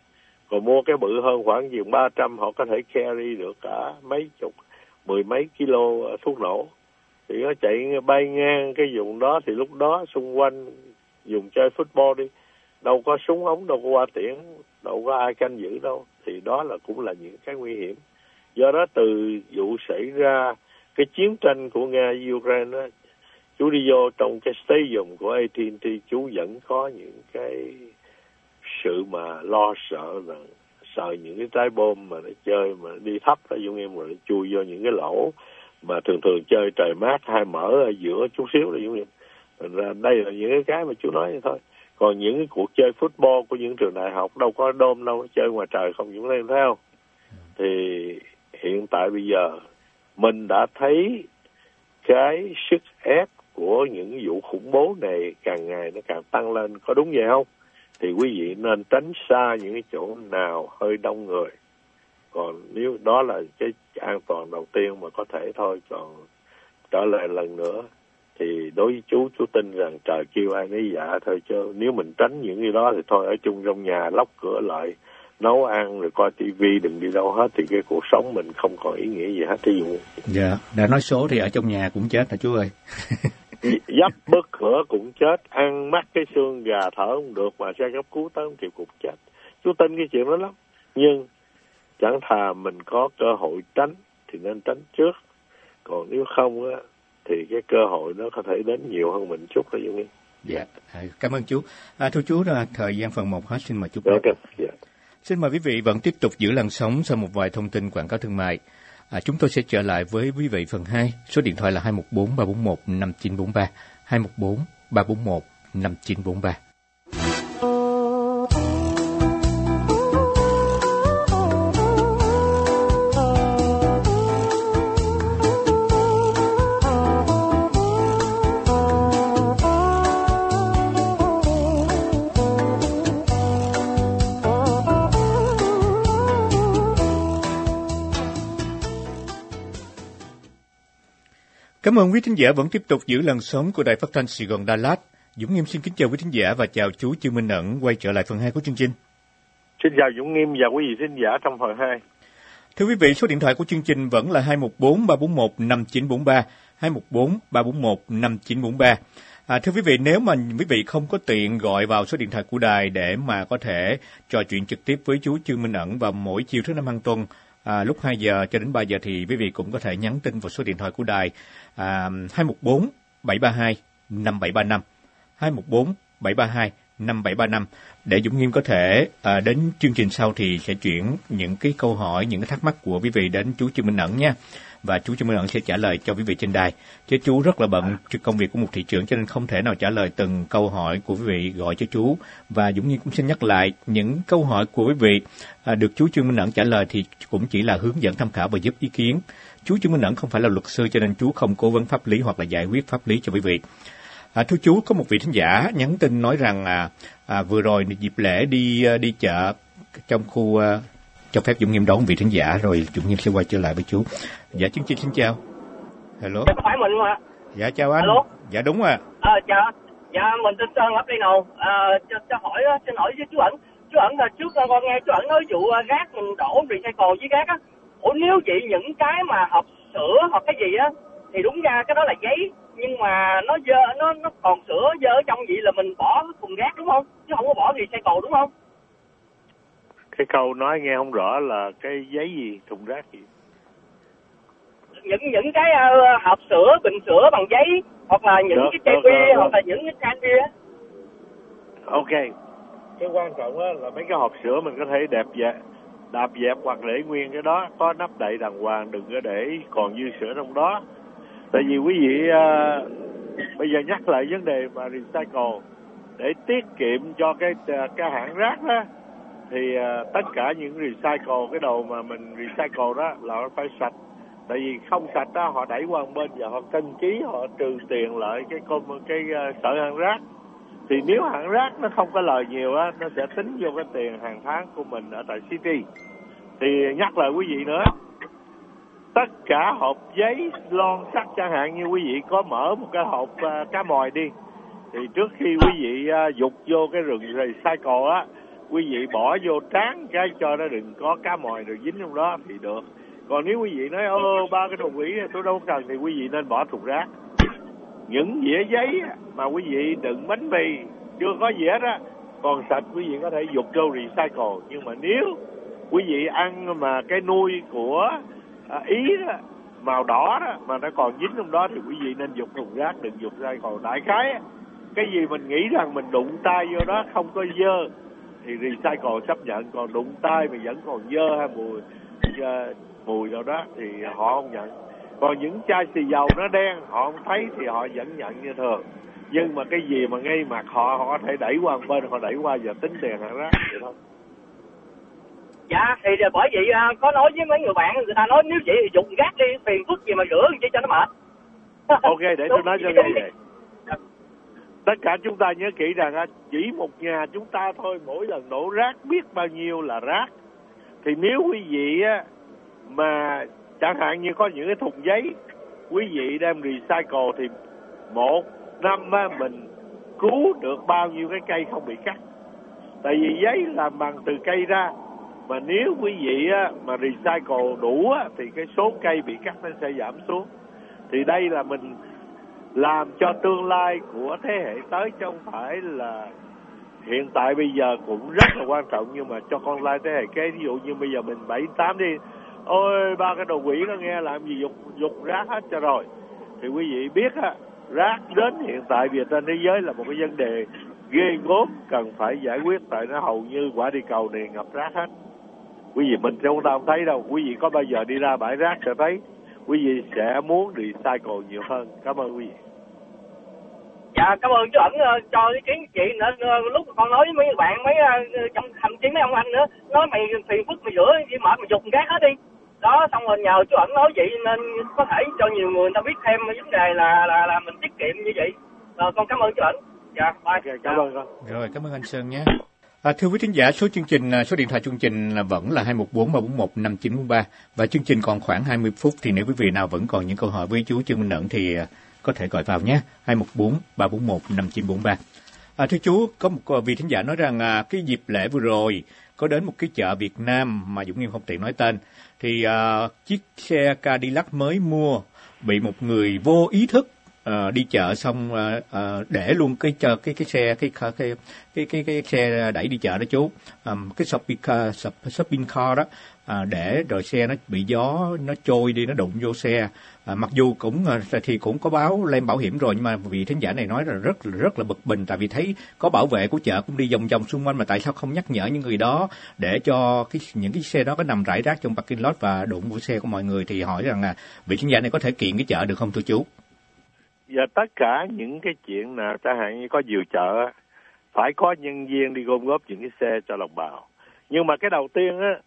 Còn mua cái bự hơn khoảng chừng ba trăm, họ có thể carry được cả mấy chục, mười mấy kilo thuốc nổ. Thì nó chạy bay ngang cái vùng đó, thì lúc đó xung quanh dùng chơi football đi, đâu có súng ống, đâu có qua tiễn, đâu có ai canh giữ đâu. Thì đó là cũng là những cái nguy hiểm. Do đó từ vụ xảy ra cái chiến tranh của Nga Ukraine đó, chú đi vô trong cái stadium của a tê and tê, chú vẫn có những cái sự mà lo sợ, là sợ những cái trái bom mà nó chơi mà đi thấp đó, Dũng em, rồi nó chui vô những cái lỗ mà thường thường chơi trời mát hay mở ở giữa chút xíu là Dũng em. Thành ra đây là những cái cái mà chú nói vậy thôi. Còn những cái cuộc chơi football của những trường đại học đâu có đôm đâu, chơi ngoài trời không, Dũng em thấy không? Thì hiện tại bây giờ mình đã thấy cái sức ép của những vụ khủng bố này càng ngày nó càng tăng lên, có đúng vậy không? Thì quý vị nên tránh xa những cái chỗ nào hơi đông người. Còn nếu đó là cái an toàn đầu tiên mà có thể thôi. Còn trở lại lần nữa thì đối với chú, chú tin rằng trời kêu ai nấy dạ thôi. Chứ nếu mình tránh những cái đó thì thôi, ở chung trong nhà, lóc cửa lại, nấu ăn rồi coi tivi, đừng đi đâu hết, thì cái cuộc sống mình không còn ý nghĩa gì hết. Thí dụ dạ, đã nói số thì ở trong nhà cũng chết hả chú ơi? dấp bớt cửa cũng chết, ăn mắc cái xương gà thở không được, mà xe cấp cứu tới không kịp cũng chết. Chú tin cái chuyện đó lắm. Nhưng chẳng thà mình có cơ hội tránh thì nên tránh trước. Còn nếu không á, thì cái cơ hội nó có thể đến nhiều hơn mình chút đó. Dũng. Dạ, cảm ơn chú. À, thưa chú, là thời gian phần một hết, xin mời chú. Okay. Yeah. Xin mời quý vị vẫn tiếp tục giữ làn sóng sau một vài thông tin quảng cáo thương mại. À, chúng tôi sẽ trở lại với quý vị phần hai. Số điện thoại là hai một bốn ba bốn một năm chín bốn ba, hai một bốn ba bốn một năm chín bốn ba. Cảm ơn quý thính giả vẫn tiếp tục giữ làn sóng của Đài Phát thanh Sài Gòn Đà Lạt. Dũng Nghiêm xin kính chào quý thính giả và chào chú Trương Minh Ẩn quay trở lại phần hai của chương trình. Xin chào Dũng Nghiêm và quý vị thính giả trong phần hai. Thưa quý vị, số điện thoại của chương trình vẫn là hai một bốn ba bốn một năm chín bốn ba, hai một bốn ba bốn một năm chín bốn ba. À, thưa quý vị, nếu mà quý vị không có tiện gọi vào số điện thoại của đài để mà có thể trò chuyện trực tiếp với chú Trương Minh Ẩn vào mỗi chiều thứ năm hàng tuần, À, lúc hai giờ cho đến ba giờ, thì quý vị cũng có thể nhắn tin vào số điện thoại của đài à, hai một bốn bảy ba hai năm bảy ba năm, hai một bốn bảy ba hai năm bảy ba năm, để Dũng Nghiêm có thể à, đến chương trình sau thì sẽ chuyển những cái câu hỏi, những cái thắc mắc của quý vị đến chú Trương Minh Ẩn nha. Và chú Trương Minh Ẩn sẽ trả lời cho quý vị trên đài. Chứ chú rất là bận công việc của một thị trưởng, cho nên không thể nào trả lời từng câu hỏi của quý vị gọi cho chú. Và Dũng Nghiêm cũng xin nhắc lại, những câu hỏi của quý vị à, được chú Trương Minh Ẩn trả lời thì cũng chỉ là hướng dẫn tham khảo và giúp ý kiến. Chú Trương Minh Ẩn không phải là luật sư, cho nên chú không cố vấn pháp lý hoặc là giải quyết pháp lý cho quý vị. À, thưa chú, có một vị thính giả nhắn tin nói rằng à, à, vừa rồi dịp lễ đi đi chợ trong khu à, cho phép Dũng Nghiêm đón vị thính giả rồi Dũng Nghiêm sẽ quay trở lại với chú. Dạ, chương trình xin chào. Hello. Dạ, có phải mình không ạ? Dạ, chào anh. Hello. Dạ, đúng ạ. À, dạ, dạ, mình tên Sơn ở đây nào. À, cho, cho hỏi, xin hỏi với chú Ẩn. Chú Ẩn là trước con nghe chú Ẩn nói vụ rác mình đổ recycle với rác á. Ủa, nếu vậy những cái mà hộp sữa hoặc cái gì á, thì đúng ra cái đó là giấy. Nhưng mà nó dơ, nó nó còn sữa dơ ở trong vậy là mình bỏ thùng rác đúng không? Chứ không có bỏ recycle đúng không? Cái câu nói nghe không rõ là cái giấy gì, thùng rác gì? Những những cái uh, hộp sữa, bình sữa bằng giấy, hoặc là những được, cái chai bia, hoặc là những cái can bia. Ok. Cái quan trọng á là mấy cái hộp sữa mình có thể đẹp dẹp, đạp dẹp hoặc để nguyên cái đó, có nắp đậy đàng hoàng, đừng có để còn dư sữa trong đó. Tại vì quý vị uh, bây giờ nhắc lại vấn đề mà recycle để tiết kiệm cho cái cái hãng rác đó, thì uh, tất cả những recycle, cái đồ mà mình recycle đó là nó phải sạch. Tại vì không sạch đó họ đẩy qua một bên và họ cân ký, họ trừ tiền lại cái công cái uh, sở hãng rác. Thì nếu hãng rác nó không có lời nhiều á, nó sẽ tính vô cái tiền hàng tháng của mình ở tại City. Thì nhắc lại quý vị nữa, tất cả hộp giấy, lon sắt chẳng hạn, như quý vị có mở một cái hộp uh, cá mòi đi, thì trước khi quý vị uh, dục vô cái rừng recycle á, quý vị bỏ vô tráng cái cho nó đừng có cá mòi rồi dính trong đó thì được. Còn nếu quý vị nói ô ba cái thùng quỷ tôi đâu cần thì quý vị nên bỏ thùng rác. Những dĩa giấy mà quý vị đựng bánh mì chưa có dĩa đó còn sạch quý vị có thể dục vô recycle. Nhưng mà nếu quý vị ăn mà cái nuôi của à, Ý đó, màu đỏ đó mà nó còn dính trong đó thì quý vị nên dục thùng rác, đừng dục recycle. Đại khái cái gì mình nghĩ rằng mình đụng tay vô đó không có dơ thì recycle chấp nhận, còn đụng tay mà vẫn còn dơ hay mùi uh, mùi đâu đó thì họ không nhận. Còn những chai xì dầu nó đen họ không thấy thì họ vẫn nhận như thường. Nhưng mà cái gì mà ngay mặt họ họ có thể đẩy qua một bên, họ đẩy qua giờ tính đèn hạng rác vậy thôi. Dạ thì bởi vậy có nói với mấy người bạn, người ta nói nếu vậy thì dùng rác đi, phiền phức gì mà rửa chứ cho nó mệt. Ok, để tôi nói cho nghe vậy. Tất cả chúng ta nhớ kỹ rằng chỉ một nhà chúng ta thôi, mỗi lần đổ rác biết bao nhiêu là rác. Thì nếu quý vị mà chẳng hạn như có những cái thùng giấy, quý vị đem recycle thì một năm mình cứu được bao nhiêu cái cây không bị cắt. Tại vì giấy làm bằng từ cây ra, mà nếu quý vị mà recycle đủ thì cái số cây bị cắt nó sẽ giảm xuống. Thì đây là mình làm cho tương lai của thế hệ tới, chứ không phải là hiện tại bây giờ cũng rất là quan trọng, nhưng mà cho con lai thế hệ kế. Ví dụ như bây giờ mình bảy tám đi, ôi ba cái đồ quỷ nó nghe làm gì dục dục rác hết cho rồi. Thì quý vị biết á, rác đến hiện tại vì trên thế giới là một cái vấn đề ghê gớm cần phải giải quyết, tại nó hầu như quả địa cầu này ngập rác hết. Quý vị mình chúng ta không thấy đâu. Quý vị có bao giờ đi ra bãi rác sẽ thấy quý vị sẽ muốn recycle nhiều hơn. Cảm ơn quý vị. Dạ cảm ơn chú ẩn uh, cho ý kiến chị nữa. Uh, lúc con nói với mấy bạn mấy uh, trong thậm chí mấy ông anh nữa nói mày phiền phức mày rửa đi mệt mày dục rác hết đi đó, xong rồi nhờ chú ẩn nói vậy nên có thể cho nhiều người người ta biết thêm vấn đề là là là mình tiết kiệm như vậy. Uh, con cảm ơn chú ẩn. Dạ bye. Okay, cảm ơn con. Rồi cảm ơn anh Sơn nhé. À, thưa quý thính giả, số chương trình số điện thoại chương trình là vẫn là hai một bốn ba bốn một năm chín bốn ba và chương trình còn khoảng hai mươi phút, thì nếu quý vị nào vẫn còn những câu hỏi với chú Trương Minh Ẩn thì có thể gọi vào nhé, hai một bốn ba bốn một năm chín bốn ba. À, thưa chú, có một vị thính giả nói rằng à, cái dịp lễ vừa rồi có đến một cái chợ Việt Nam mà Dũng Nghiêm không tiện nói tên, thì à, chiếc xe Cadillac mới mua bị một người vô ý thức Uh, đi chợ xong uh, uh, để luôn cái chờ cái cái xe cái cái cái cái cái, cái xe đẩy đi chợ đó chú, um, cái shopping car, shopping car đó, uh, để rồi xe nó bị gió nó trôi đi, nó đụng vô xe. Uh, mặc dù cũng uh, thì cũng có báo lên bảo hiểm rồi, nhưng mà vị thính giả này nói là rất rất là bực mình, tại vì thấy có bảo vệ của chợ cũng đi vòng vòng xung quanh mà tại sao không nhắc nhở những người đó để cho cái những cái xe đó có nằm rải rác trong parking lot và đụng vào xe của mọi người. Thì hỏi rằng là vị thính giả này có thể kiện cái chợ được không thưa chú? Và tất cả những cái chuyện nào chẳng hạn như có nhiều chợ phải có nhân viên đi gom góp những cái xe cho đồng bào. Nhưng mà cái đầu tiên á,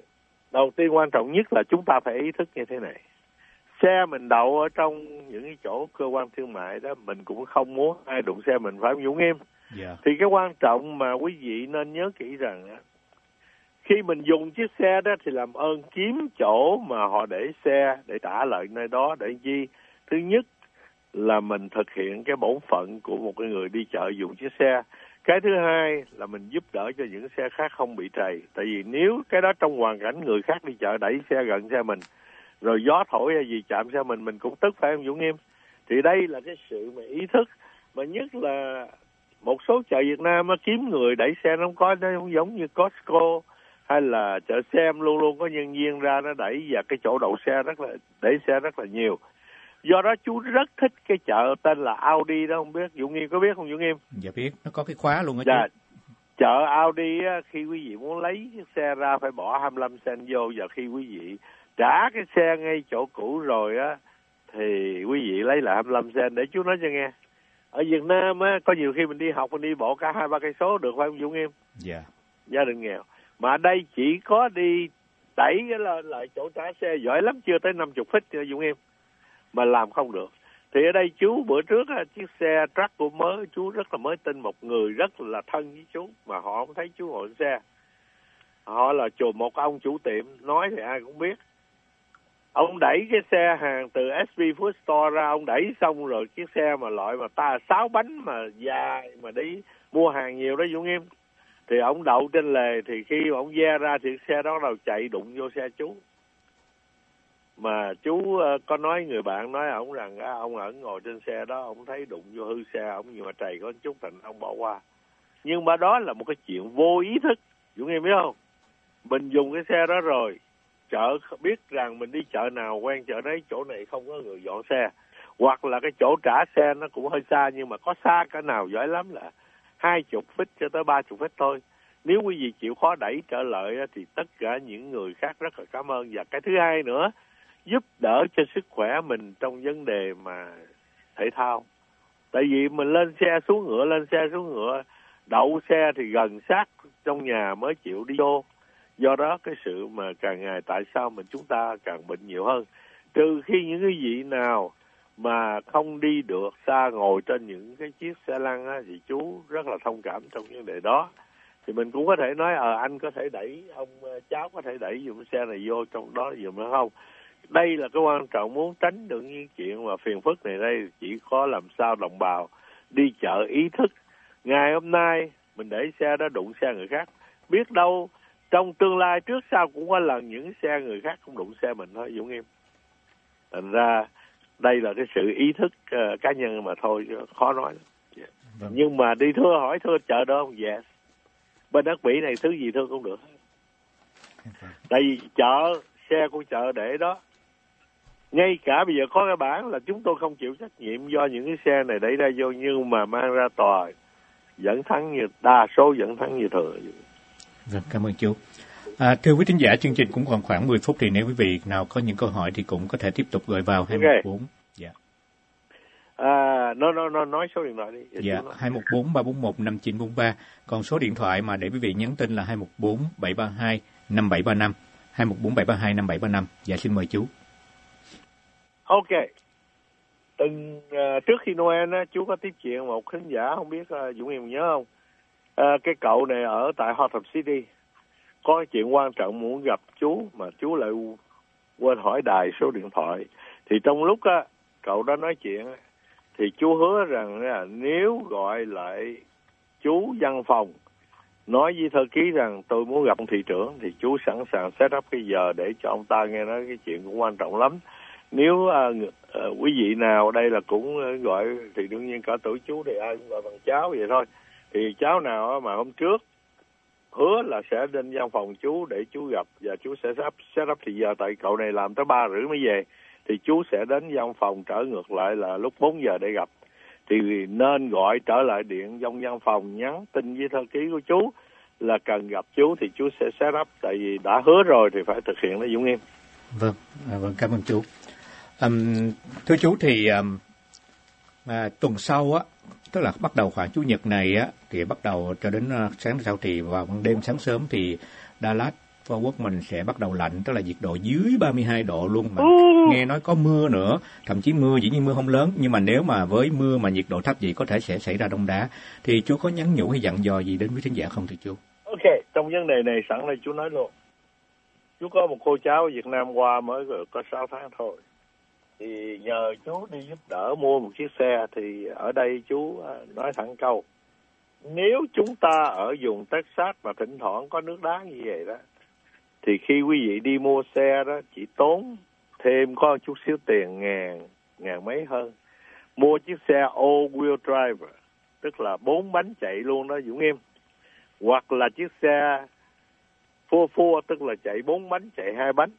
đầu tiên quan trọng nhất là chúng ta phải ý thức như thế này. Xe mình đậu ở trong những cái chỗ cơ quan thương mại đó, mình cũng không muốn ai đụng xe mình, phải không Dũng Nghiêm? Yeah. Thì cái quan trọng mà quý vị nên nhớ kỹ rằng khi mình dùng chiếc xe đó thì làm ơn kiếm chỗ mà họ để xe để trả lại nơi đó để chi. Thứ nhất là mình thực hiện cái bổn phận của một cái người đi chợ dùng chiếc xe. Cái thứ hai là mình giúp đỡ cho những xe khác không bị trầy. Tại vì nếu cái đó trong hoàn cảnh người khác đi chợ đẩy xe gần xe mình, rồi gió thổi hay gì chạm xe mình, mình cũng tức, phải không Dũng Nghiêm? Thì đây là cái sự mà ý thức. Mà nhất là một số chợ Việt Nam nó kiếm người đẩy xe nó không có, nó không giống như Costco hay là chợ Xem luôn luôn có nhân viên ra nó đẩy, và cái chỗ đậu xe rất là để xe rất là nhiều. Do đó chú rất thích cái chợ tên là Audi đó, không biết Dũng Nghiêm có biết không Dũng Nghiêm? Dạ biết, nó có cái khóa luôn á dạ. chú. Chợ Audi á, khi quý vị muốn lấy chiếc xe ra phải bỏ hai mươi lăm cent vô, và khi quý vị trả cái xe ngay chỗ cũ rồi á thì quý vị lấy lại hai mươi lăm cent. Để chú nói cho nghe, ở Việt Nam á có nhiều khi mình đi học mình đi bộ cả hai ba cây số được, phải không Dũng Nghiêm? Dạ. Gia đình nghèo mà đây chỉ có đi đẩy cái lên lại chỗ trả xe, giỏi lắm chưa tới năm mươi feet cho Dũng Nghiêm mà làm không được. Thì ở đây chú bữa trước chiếc xe truck của mới chú rất là mới tin một người rất là thân với chú mà họ không thấy chú ngồi xe. Họ là chủ một ông chủ tiệm, nói thì ai cũng biết. Ông đẩy cái xe hàng từ ét pê Food Store ra, ông đẩy xong rồi chiếc xe mà loại mà ta sáu bánh mà dài mà đi mua hàng nhiều đó Dũng Nghiêm. Thì ông đậu trên lề, thì khi ông ve ra thì xe đó bắt đầu chạy đụng vô xe chú. Mà chú uh, có nói người bạn nói ổng rằng uh, ông ẩn ngồi trên xe đó, ông thấy đụng vô hư xe ổng, nhưng mà trầy có chút thành ông bỏ qua. Nhưng mà đó là một cái chuyện vô ý thức, Dũng em biết không? Mình dùng cái xe đó rồi, chợ biết rằng mình đi chợ nào quen chợ đấy, chỗ này không có người dọn xe, hoặc là cái chỗ trả xe nó cũng hơi xa, nhưng mà có xa cả nào giỏi lắm là hai chục feet cho tới ba chục feet thôi. Nếu quý vị chịu khó đẩy trở lại thì tất cả những người khác rất là cảm ơn. Và cái thứ hai nữa, giúp đỡ cho sức khỏe mình trong vấn đề mà thể thao. Tại vì mình lên xe xuống ngựa, lên xe xuống ngựa, đậu xe thì gần sát trong nhà mới chịu đi vô. Do đó cái sự mà càng ngày tại sao mình chúng ta càng bệnh nhiều hơn. Trừ khi những cái vị nào mà không đi được xa, ngồi trên những cái chiếc xe lăn á, thì chú rất là thông cảm trong vấn đề đó. Thì mình cũng có thể nói ờ à, anh có thể đẩy, ông cháu có thể đẩy dùm xe này vô trong đó dùm nó không. Đây là cái quan trọng, muốn tránh được những chuyện mà phiền phức này đây, chỉ có làm sao đồng bào đi chợ ý thức. Ngày hôm nay mình để xe đó đụng xe người khác, biết đâu trong tương lai trước sau cũng có lần những xe người khác cũng đụng xe mình thôi, Dũng em. Thành ra đây là cái sự ý thức uh, cá nhân mà thôi, khó nói. Yeah. Vâng. Nhưng mà đi thưa hỏi thưa chợ đó không? Yes. Bên đất Mỹ này thứ gì thưa cũng được. Vâng. Tại vì chợ, xe của chợ để đó. Ngay cả bây giờ có cái bản là chúng tôi không chịu trách nhiệm do những cái xe này đẩy ra vô, nhưng mà mang ra tòa vẫn thắng như đa số vẫn thắng như thừa. Vâng, cảm ơn chú. À, thưa quý thính giả, chương trình cũng còn khoảng mười phút, thì nếu quý vị nào có những câu hỏi thì cũng có thể tiếp tục gọi vào hai một bốn. Dạ. À, nó nó nó nói số điện thoại đi. Dạ, hai một bốn ba bốn một năm chín bốn ba. Còn số điện thoại mà để quý vị nhắn tin là hai một bốn bảy ba hai năm bảy ba năm, hai một bốn bảy ba hai năm bảy ba năm. Dạ, xin mời chú. Ok. Từng uh, trước khi Noel á, chú có tiếp chuyện một khán giả không biết uh, Dũng em nhớ không? Uh, cái cậu này ở tại Hotop City có cái chuyện quan trọng muốn gặp chú mà chú lại quên hỏi đài số điện thoại. Thì trong lúc á cậu đó nói chuyện thì chú hứa rằng là nếu gọi lại chú văn phòng nói với thư ký rằng tôi muốn gặp ông thị trưởng thì chú sẵn sàng set up cái giờ để cho ông ta nghe nói cái chuyện cũng quan trọng lắm. Nếu uh, uh, quý vị nào đây là cũng uh, gọi thì đương nhiên cả tuổi chú thì ai cũng gọi bằng cháu vậy thôi. Thì cháu nào mà hôm trước hứa là sẽ đến văn phòng chú để chú gặp và chú sẽ set up, set up thì giờ tại cậu này làm tới ba rưỡi mới về thì chú sẽ đến văn phòng trở ngược lại là lúc bốn giờ để gặp. Thì nên gọi trở lại điện trong văn phòng nhắn tin với thư ký của chú là cần gặp chú thì chú sẽ set up, tại vì đã hứa rồi thì phải thực hiện đó Dũng em. Vâng, à, vâng cảm ơn chú. Um, thưa chú thì um, à, tuần sau á, tức là bắt đầu khoảng chủ nhật này á, thì bắt đầu cho đến uh, sáng sau thì vào ban đêm sáng sớm thì Dallas Fort Worth mình sẽ bắt đầu lạnh, tức là nhiệt độ dưới ba mươi hai độ luôn mà. Nghe nói có mưa nữa, thậm chí mưa dĩ nhiên mưa không lớn, nhưng mà nếu mà với mưa mà nhiệt độ thấp vậy có thể sẽ xảy ra đông đá. Thì chú có nhắn nhủ hay dặn dò gì đến với khán giả không thưa chú? Ok, trong vấn đề này sẵn đây chú nói luôn. Chú có một cô cháu ở Việt Nam qua mới có sáu tháng thôi. Thì nhờ chú đi giúp đỡ mua một chiếc xe thì ở đây chú nói thẳng câu. Nếu chúng ta ở vùng Texas mà thỉnh thoảng có nước đá như vậy đó, thì khi quý vị đi mua xe đó chỉ tốn thêm có chút xíu tiền, ngàn, ngàn mấy hơn. Mua chiếc xe all-wheel drive, tức là bốn bánh chạy luôn đó Dũng em. Hoặc là chiếc xe four four, tức là chạy bốn bánh, chạy hai bánh.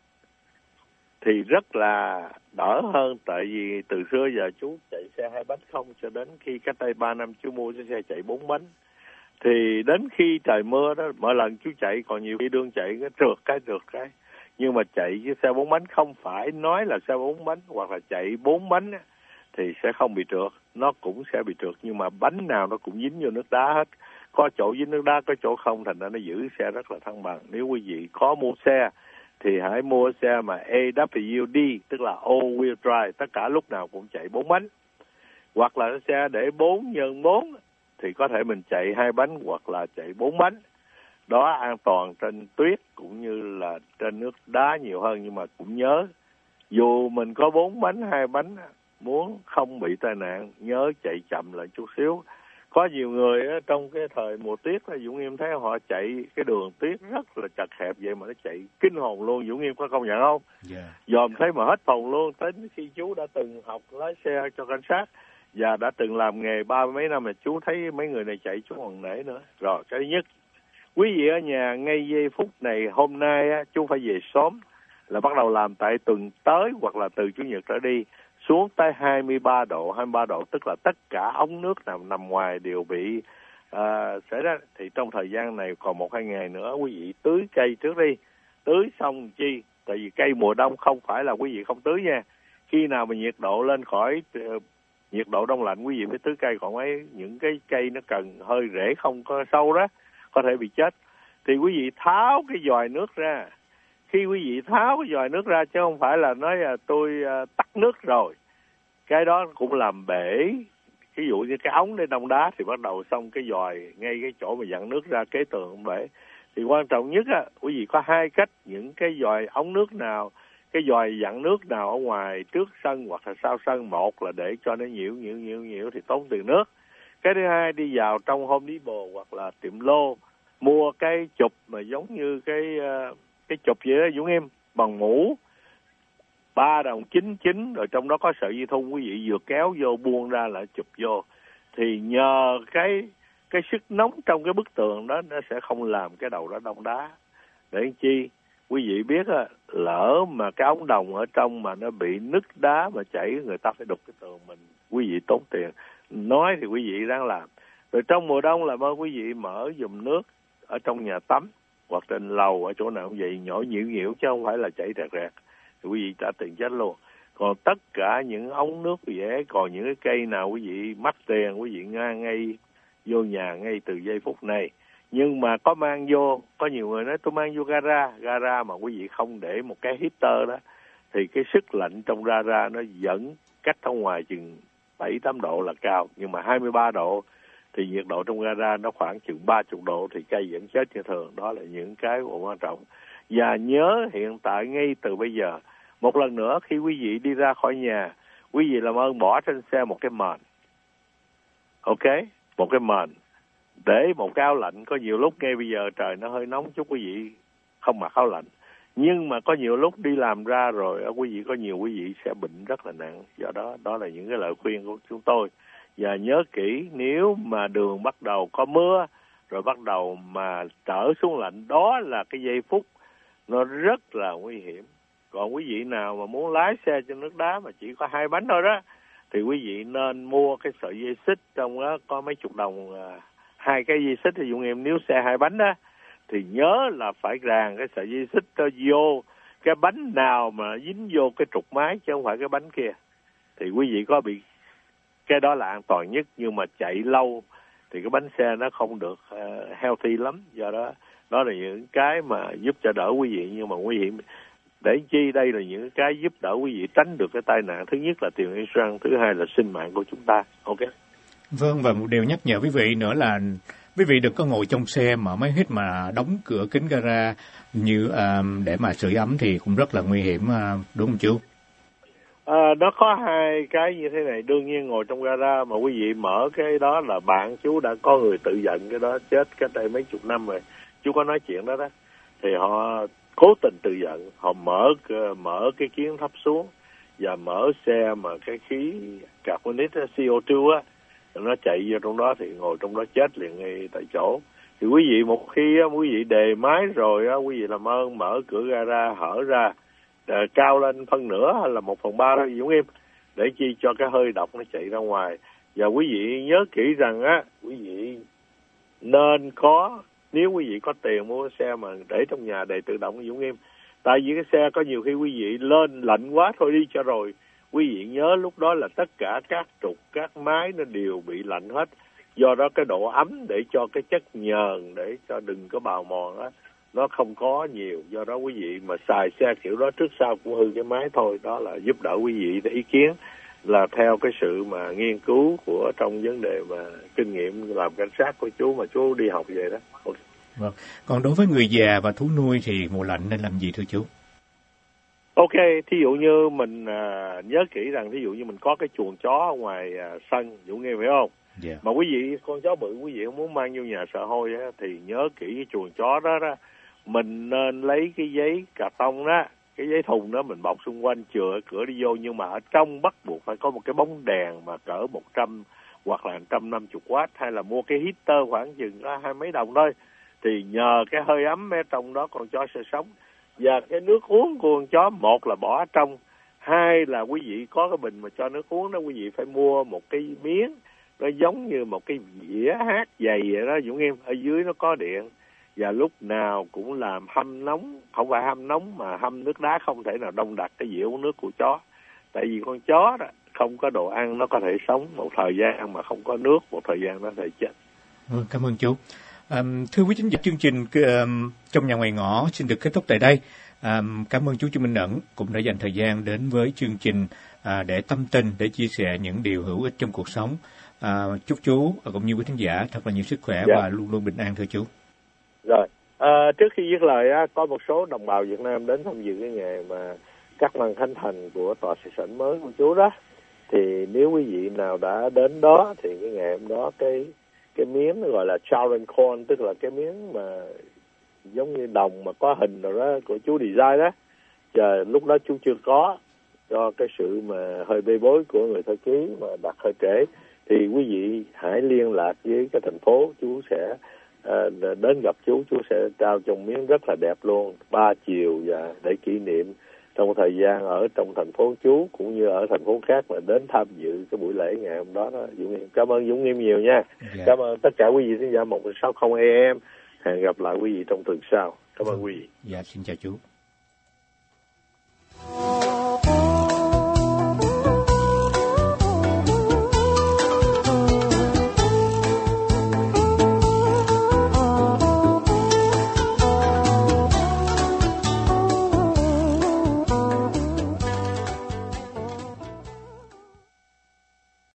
Thì rất là đỡ hơn, tại vì từ xưa giờ chú chạy xe hai bánh không cho đến khi cách đây ba năm chú mua chiếc xe chạy bốn bánh. Thì đến khi trời mưa đó, mỗi lần chú chạy còn nhiều khi đương chạy cái trượt cái trượt cái. Nhưng mà chạy chiếc xe bốn bánh không phải nói là xe bốn bánh hoặc là chạy bốn bánh á, thì sẽ không bị trượt. Nó cũng sẽ bị trượt nhưng mà bánh nào nó cũng dính vô nước đá hết. Có chỗ dính nước đá, có chỗ không, thành ra nó giữ xe rất là thăng bằng. Nếu quý vị có mua xe thì hãy mua xe mà A W D, tức là all-wheel drive, tất cả lúc nào cũng chạy bốn bánh. Hoặc là xe để bốn nhân bốn thì có thể mình chạy hai bánh hoặc là chạy bốn bánh. Đó an toàn trên tuyết cũng như là trên nước đá nhiều hơn, nhưng mà cũng nhớ dù mình có bốn bánh, hai bánh, muốn không bị tai nạn nhớ chạy chậm lại chút xíu. Có nhiều người á, trong cái thời mùa tuyết á, Dũng Nghiêm thấy họ chạy cái đường tuyết rất là chật hẹp vậy mà nó chạy kinh hồn luôn. Dũng Nghiêm có công nhận không? Yeah. Dòm thấy mà hết hồn luôn. Tính khi chú đã từng học lái xe cho cảnh sát và đã từng làm nghề ba mấy năm mà chú thấy mấy người này chạy chú còn nể nữa. Rồi cái thứ nhất, quý vị ở nhà ngay giây phút này hôm nay á, chú phải về sớm là bắt đầu làm tại tuần tới hoặc là từ Chủ nhật trở đi xuống tới hai mươi ba độ, hai mươi ba độ tức là tất cả ống nước nào nằm ngoài đều bị uh, xảy ra. Thì trong thời gian này còn một hai ngày nữa quý vị tưới cây trước đi, tưới xong chi, tại vì cây mùa đông không phải là quý vị không tưới nha. Khi nào mà nhiệt độ lên khỏi uh, nhiệt độ đông lạnh quý vị mới tưới cây, còn mấy những cái cây nó cần hơi rễ không có sâu đó có thể bị chết thì quý vị tháo cái vòi nước ra. Khi quý vị tháo cái vòi nước ra chứ không phải là nói là tôi uh, tắt nước rồi, cái đó cũng làm bể. Ví dụ như cái ống để đông đá thì bắt đầu xong cái vòi ngay cái chỗ mà dặn nước ra kế tường cũng bể. Thì quan trọng nhất á, quý vị có hai cách, những cái vòi ống nước nào, cái vòi dặn nước nào ở ngoài trước sân hoặc là sau sân, một là để cho nó nhiễu nhiễu nhiễu nhiễu thì tốn tiền nước. Cái thứ hai, đi vào trong Home Depot hoặc là tiệm lô mua cái chụp mà giống như cái cái chụp vậy đó Dũng Em, bằng mũ ba đồng chín chín, rồi trong đó có sợi dây thun, quý vị vừa kéo vô buông ra là chụp vô. Thì nhờ cái cái sức nóng trong cái bức tường đó nó sẽ không làm cái đầu đó đông đá. Để chi quý vị biết á, lỡ mà cái ống đồng ở trong mà nó bị nứt đá mà chảy, người ta phải đục cái tường mình, quý vị tốn tiền. Nói thì quý vị đang làm. Rồi trong mùa đông là ơn quý vị mở dùm nước ở trong nhà tắm hoặc trên lầu ở chỗ nào cũng vậy, nhỏ nhiễu nhiễu chứ không phải là chảy rẹt rẹt, thì quý vị trả tiền chết luôn. Còn tất cả những ống nước dễ, còn những cái cây nào quý vị mắc tiền, quý vị ngang ngay vô nhà ngay từ giây phút này. Nhưng mà có mang vô, có nhiều người nói tôi mang vô gara, gara mà quý vị không để một cái heater đó thì cái sức lạnh trong gara nó vẫn cách ở ngoài chừng bảy tám độ là cao, nhưng mà hai mươi ba độ thì nhiệt độ trong gara nó khoảng chừng ba mươi độ thì cây vẫn chết như thường. Đó là những cái quan trọng. Và nhớ hiện tại ngay từ bây giờ, một lần nữa khi quý vị đi ra khỏi nhà, quý vị làm ơn bỏ trên xe một cái mền. Ok? Một cái mền. Để một cái áo lạnh. Có nhiều lúc ngay bây giờ trời nó hơi nóng chút quý vị không mặc áo lạnh. Nhưng mà có nhiều lúc đi làm ra rồi quý vị có nhiều quý vị sẽ bệnh rất là nặng. Do đó, đó là những cái lời khuyên của chúng tôi. Và nhớ kỹ, nếu mà đường bắt đầu có mưa rồi bắt đầu mà trở xuống lạnh, đó là cái giây phút nó rất là nguy hiểm. Còn quý vị nào mà muốn lái xe trên nước đá mà chỉ có hai bánh thôi đó thì quý vị nên mua cái sợi dây xích, trong đó có mấy chục đồng hai cái dây xích. Thì dụ em nếu xe hai bánh đó thì nhớ là phải ràng cái sợi dây xích cho vô cái bánh nào mà dính vô cái trục máy chứ không phải cái bánh kia, thì quý vị có bị, cái đó là an toàn nhất. Nhưng mà chạy lâu thì cái bánh xe nó không được uh, healthy lắm. Do đó đó là những cái mà giúp cho đỡ quý vị, nhưng mà nguy hiểm. Để chi đây là những cái giúp đỡ quý vị tránh được cái tai nạn. Thứ nhất là tiền insurance, thứ hai là sinh mạng của chúng ta. Ok. Vâng, và một điều nhắc nhở quý vị nữa là quý vị đừng có ngồi trong xe mà mới hết mà đóng cửa kính gara như uh, để mà sưởi ấm thì cũng rất là nguy hiểm, uh, đúng không chú? À, nó có hai cái như thế này. Đương nhiên ngồi trong gara mà quý vị mở cái đó là bạn chú đã có người tự giận cái đó, chết cách đây mấy chục năm rồi. Chú có nói chuyện đó đó. Thì họ cố tình tự giận, họ mở mở cái kiến thấp xuống và mở xe mà cái khí carbonic C O hai á nó chạy vô trong đó thì ngồi trong đó chết liền ngay tại chỗ. Thì quý vị một khi á, quý vị đề máy rồi á, quý vị làm ơn mở cửa gara hở ra à, cao lên phân nửa hay là một phần ba đó Dũng Em, để chi cho cái hơi độc nó chạy ra ngoài. Và quý vị nhớ kỹ rằng á, quý vị nên có, nếu quý vị có tiền mua xe mà để trong nhà đầy tự động Dũng Em, tại vì cái xe có nhiều khi quý vị lên lạnh quá thôi đi cho rồi. Quý vị nhớ lúc đó là tất cả các trục, các máy nó đều bị lạnh hết. Do đó cái độ ấm để cho cái chất nhờn, để cho đừng có bào mòn á, nó không có nhiều. Do đó quý vị mà xài xe kiểu đó trước sau cũng hư cái máy thôi. Đó là giúp đỡ quý vị để ý kiến là theo cái sự mà nghiên cứu của trong vấn đề mà kinh nghiệm làm cảnh sát của chú mà chú đi học về đó. Okay. Vâng. Còn đối với người già và thú nuôi thì mùa lạnh nên làm gì thưa chú? Ok, thí dụ như mình à, nhớ kỹ rằng thí dụ như mình có cái chuồng chó ở ngoài à, sân, Dũng nghe phải không? Yeah. Mà quý vị con chó bự quý vị không muốn mang vô nhà sợ hôi á, thì nhớ kỹ cái chuồng chó đó đó, mình nên lấy cái giấy cà tông đó, cái giấy thùng đó mình bọc xung quanh chừa cửa đi vô, nhưng mà ở trong bắt buộc phải có một cái bóng đèn mà cỡ một trăm hoặc là một trăm năm mươi watt, hay là mua cái heater khoảng chừng có hai mấy đồng thôi, thì nhờ cái hơi ấm ở trong đó con chó sẽ sống. Và cái nước uống của con chó, một là bỏ ở trong, hai là quý vị có cái bình mà cho nước uống đó, quý vị phải mua một cái miếng nó giống như một cái dĩa hát dày vậy đó Dũng Em, ở dưới nó có điện, và lúc nào cũng làm hâm nóng, không phải hâm nóng mà hâm nước đá, không thể nào đông đặc cái dĩa uống nước của chó. Tại vì con chó đó không có đồ ăn nó có thể sống một thời gian, mà không có nước một thời gian nó thể chết. Ừ, cảm ơn chú. Um, thưa quý thính giả, chương trình um, Trong Nhà Ngoài Ngõ xin được kết thúc tại đây. Um, cảm ơn chú Trương Minh Ẩn cũng đã dành thời gian đến với chương trình uh, để tâm tình, để chia sẻ những điều hữu ích trong cuộc sống. Uh, chúc chú cũng như quý thính giả thật là nhiều sức khỏe Dạ. và luôn luôn bình an thưa chú. Rồi, à, trước khi dứt lời á, có một số đồng bào Việt Nam đến tham dự cái ngày mà cắt băng khánh thành của tòa thị sảnh mới của chú đó, thì nếu quý vị nào đã đến đó thì cái ngày hôm đó cái cái miếng nó gọi là children corn, tức là cái miếng mà giống như đồng mà có hình rồi đó của chú design đó, chờ lúc đó chú chưa có, do cái sự mà hơi bê bối của người thợ ký mà đặt hơi trễ, thì quý vị hãy liên lạc với cái thành phố, chú sẽ À, đến gặp chú, chú sẽ trao cho miếng rất là đẹp luôn, ba chiều, và để kỷ niệm trong thời gian ở trong thành phố chú cũng như ở thành phố khác mà đến tham dự cái buổi lễ ngày hôm đó đó. Dũng Nghiêm cảm ơn Dũng Nghiêm nhiều nha. Yeah. Cảm ơn tất cả quý vị khán giả một sáu không a em. Hẹn gặp lại quý vị trong tuần sau. Cảm ơn quý vị. Dạ, xin chào chú.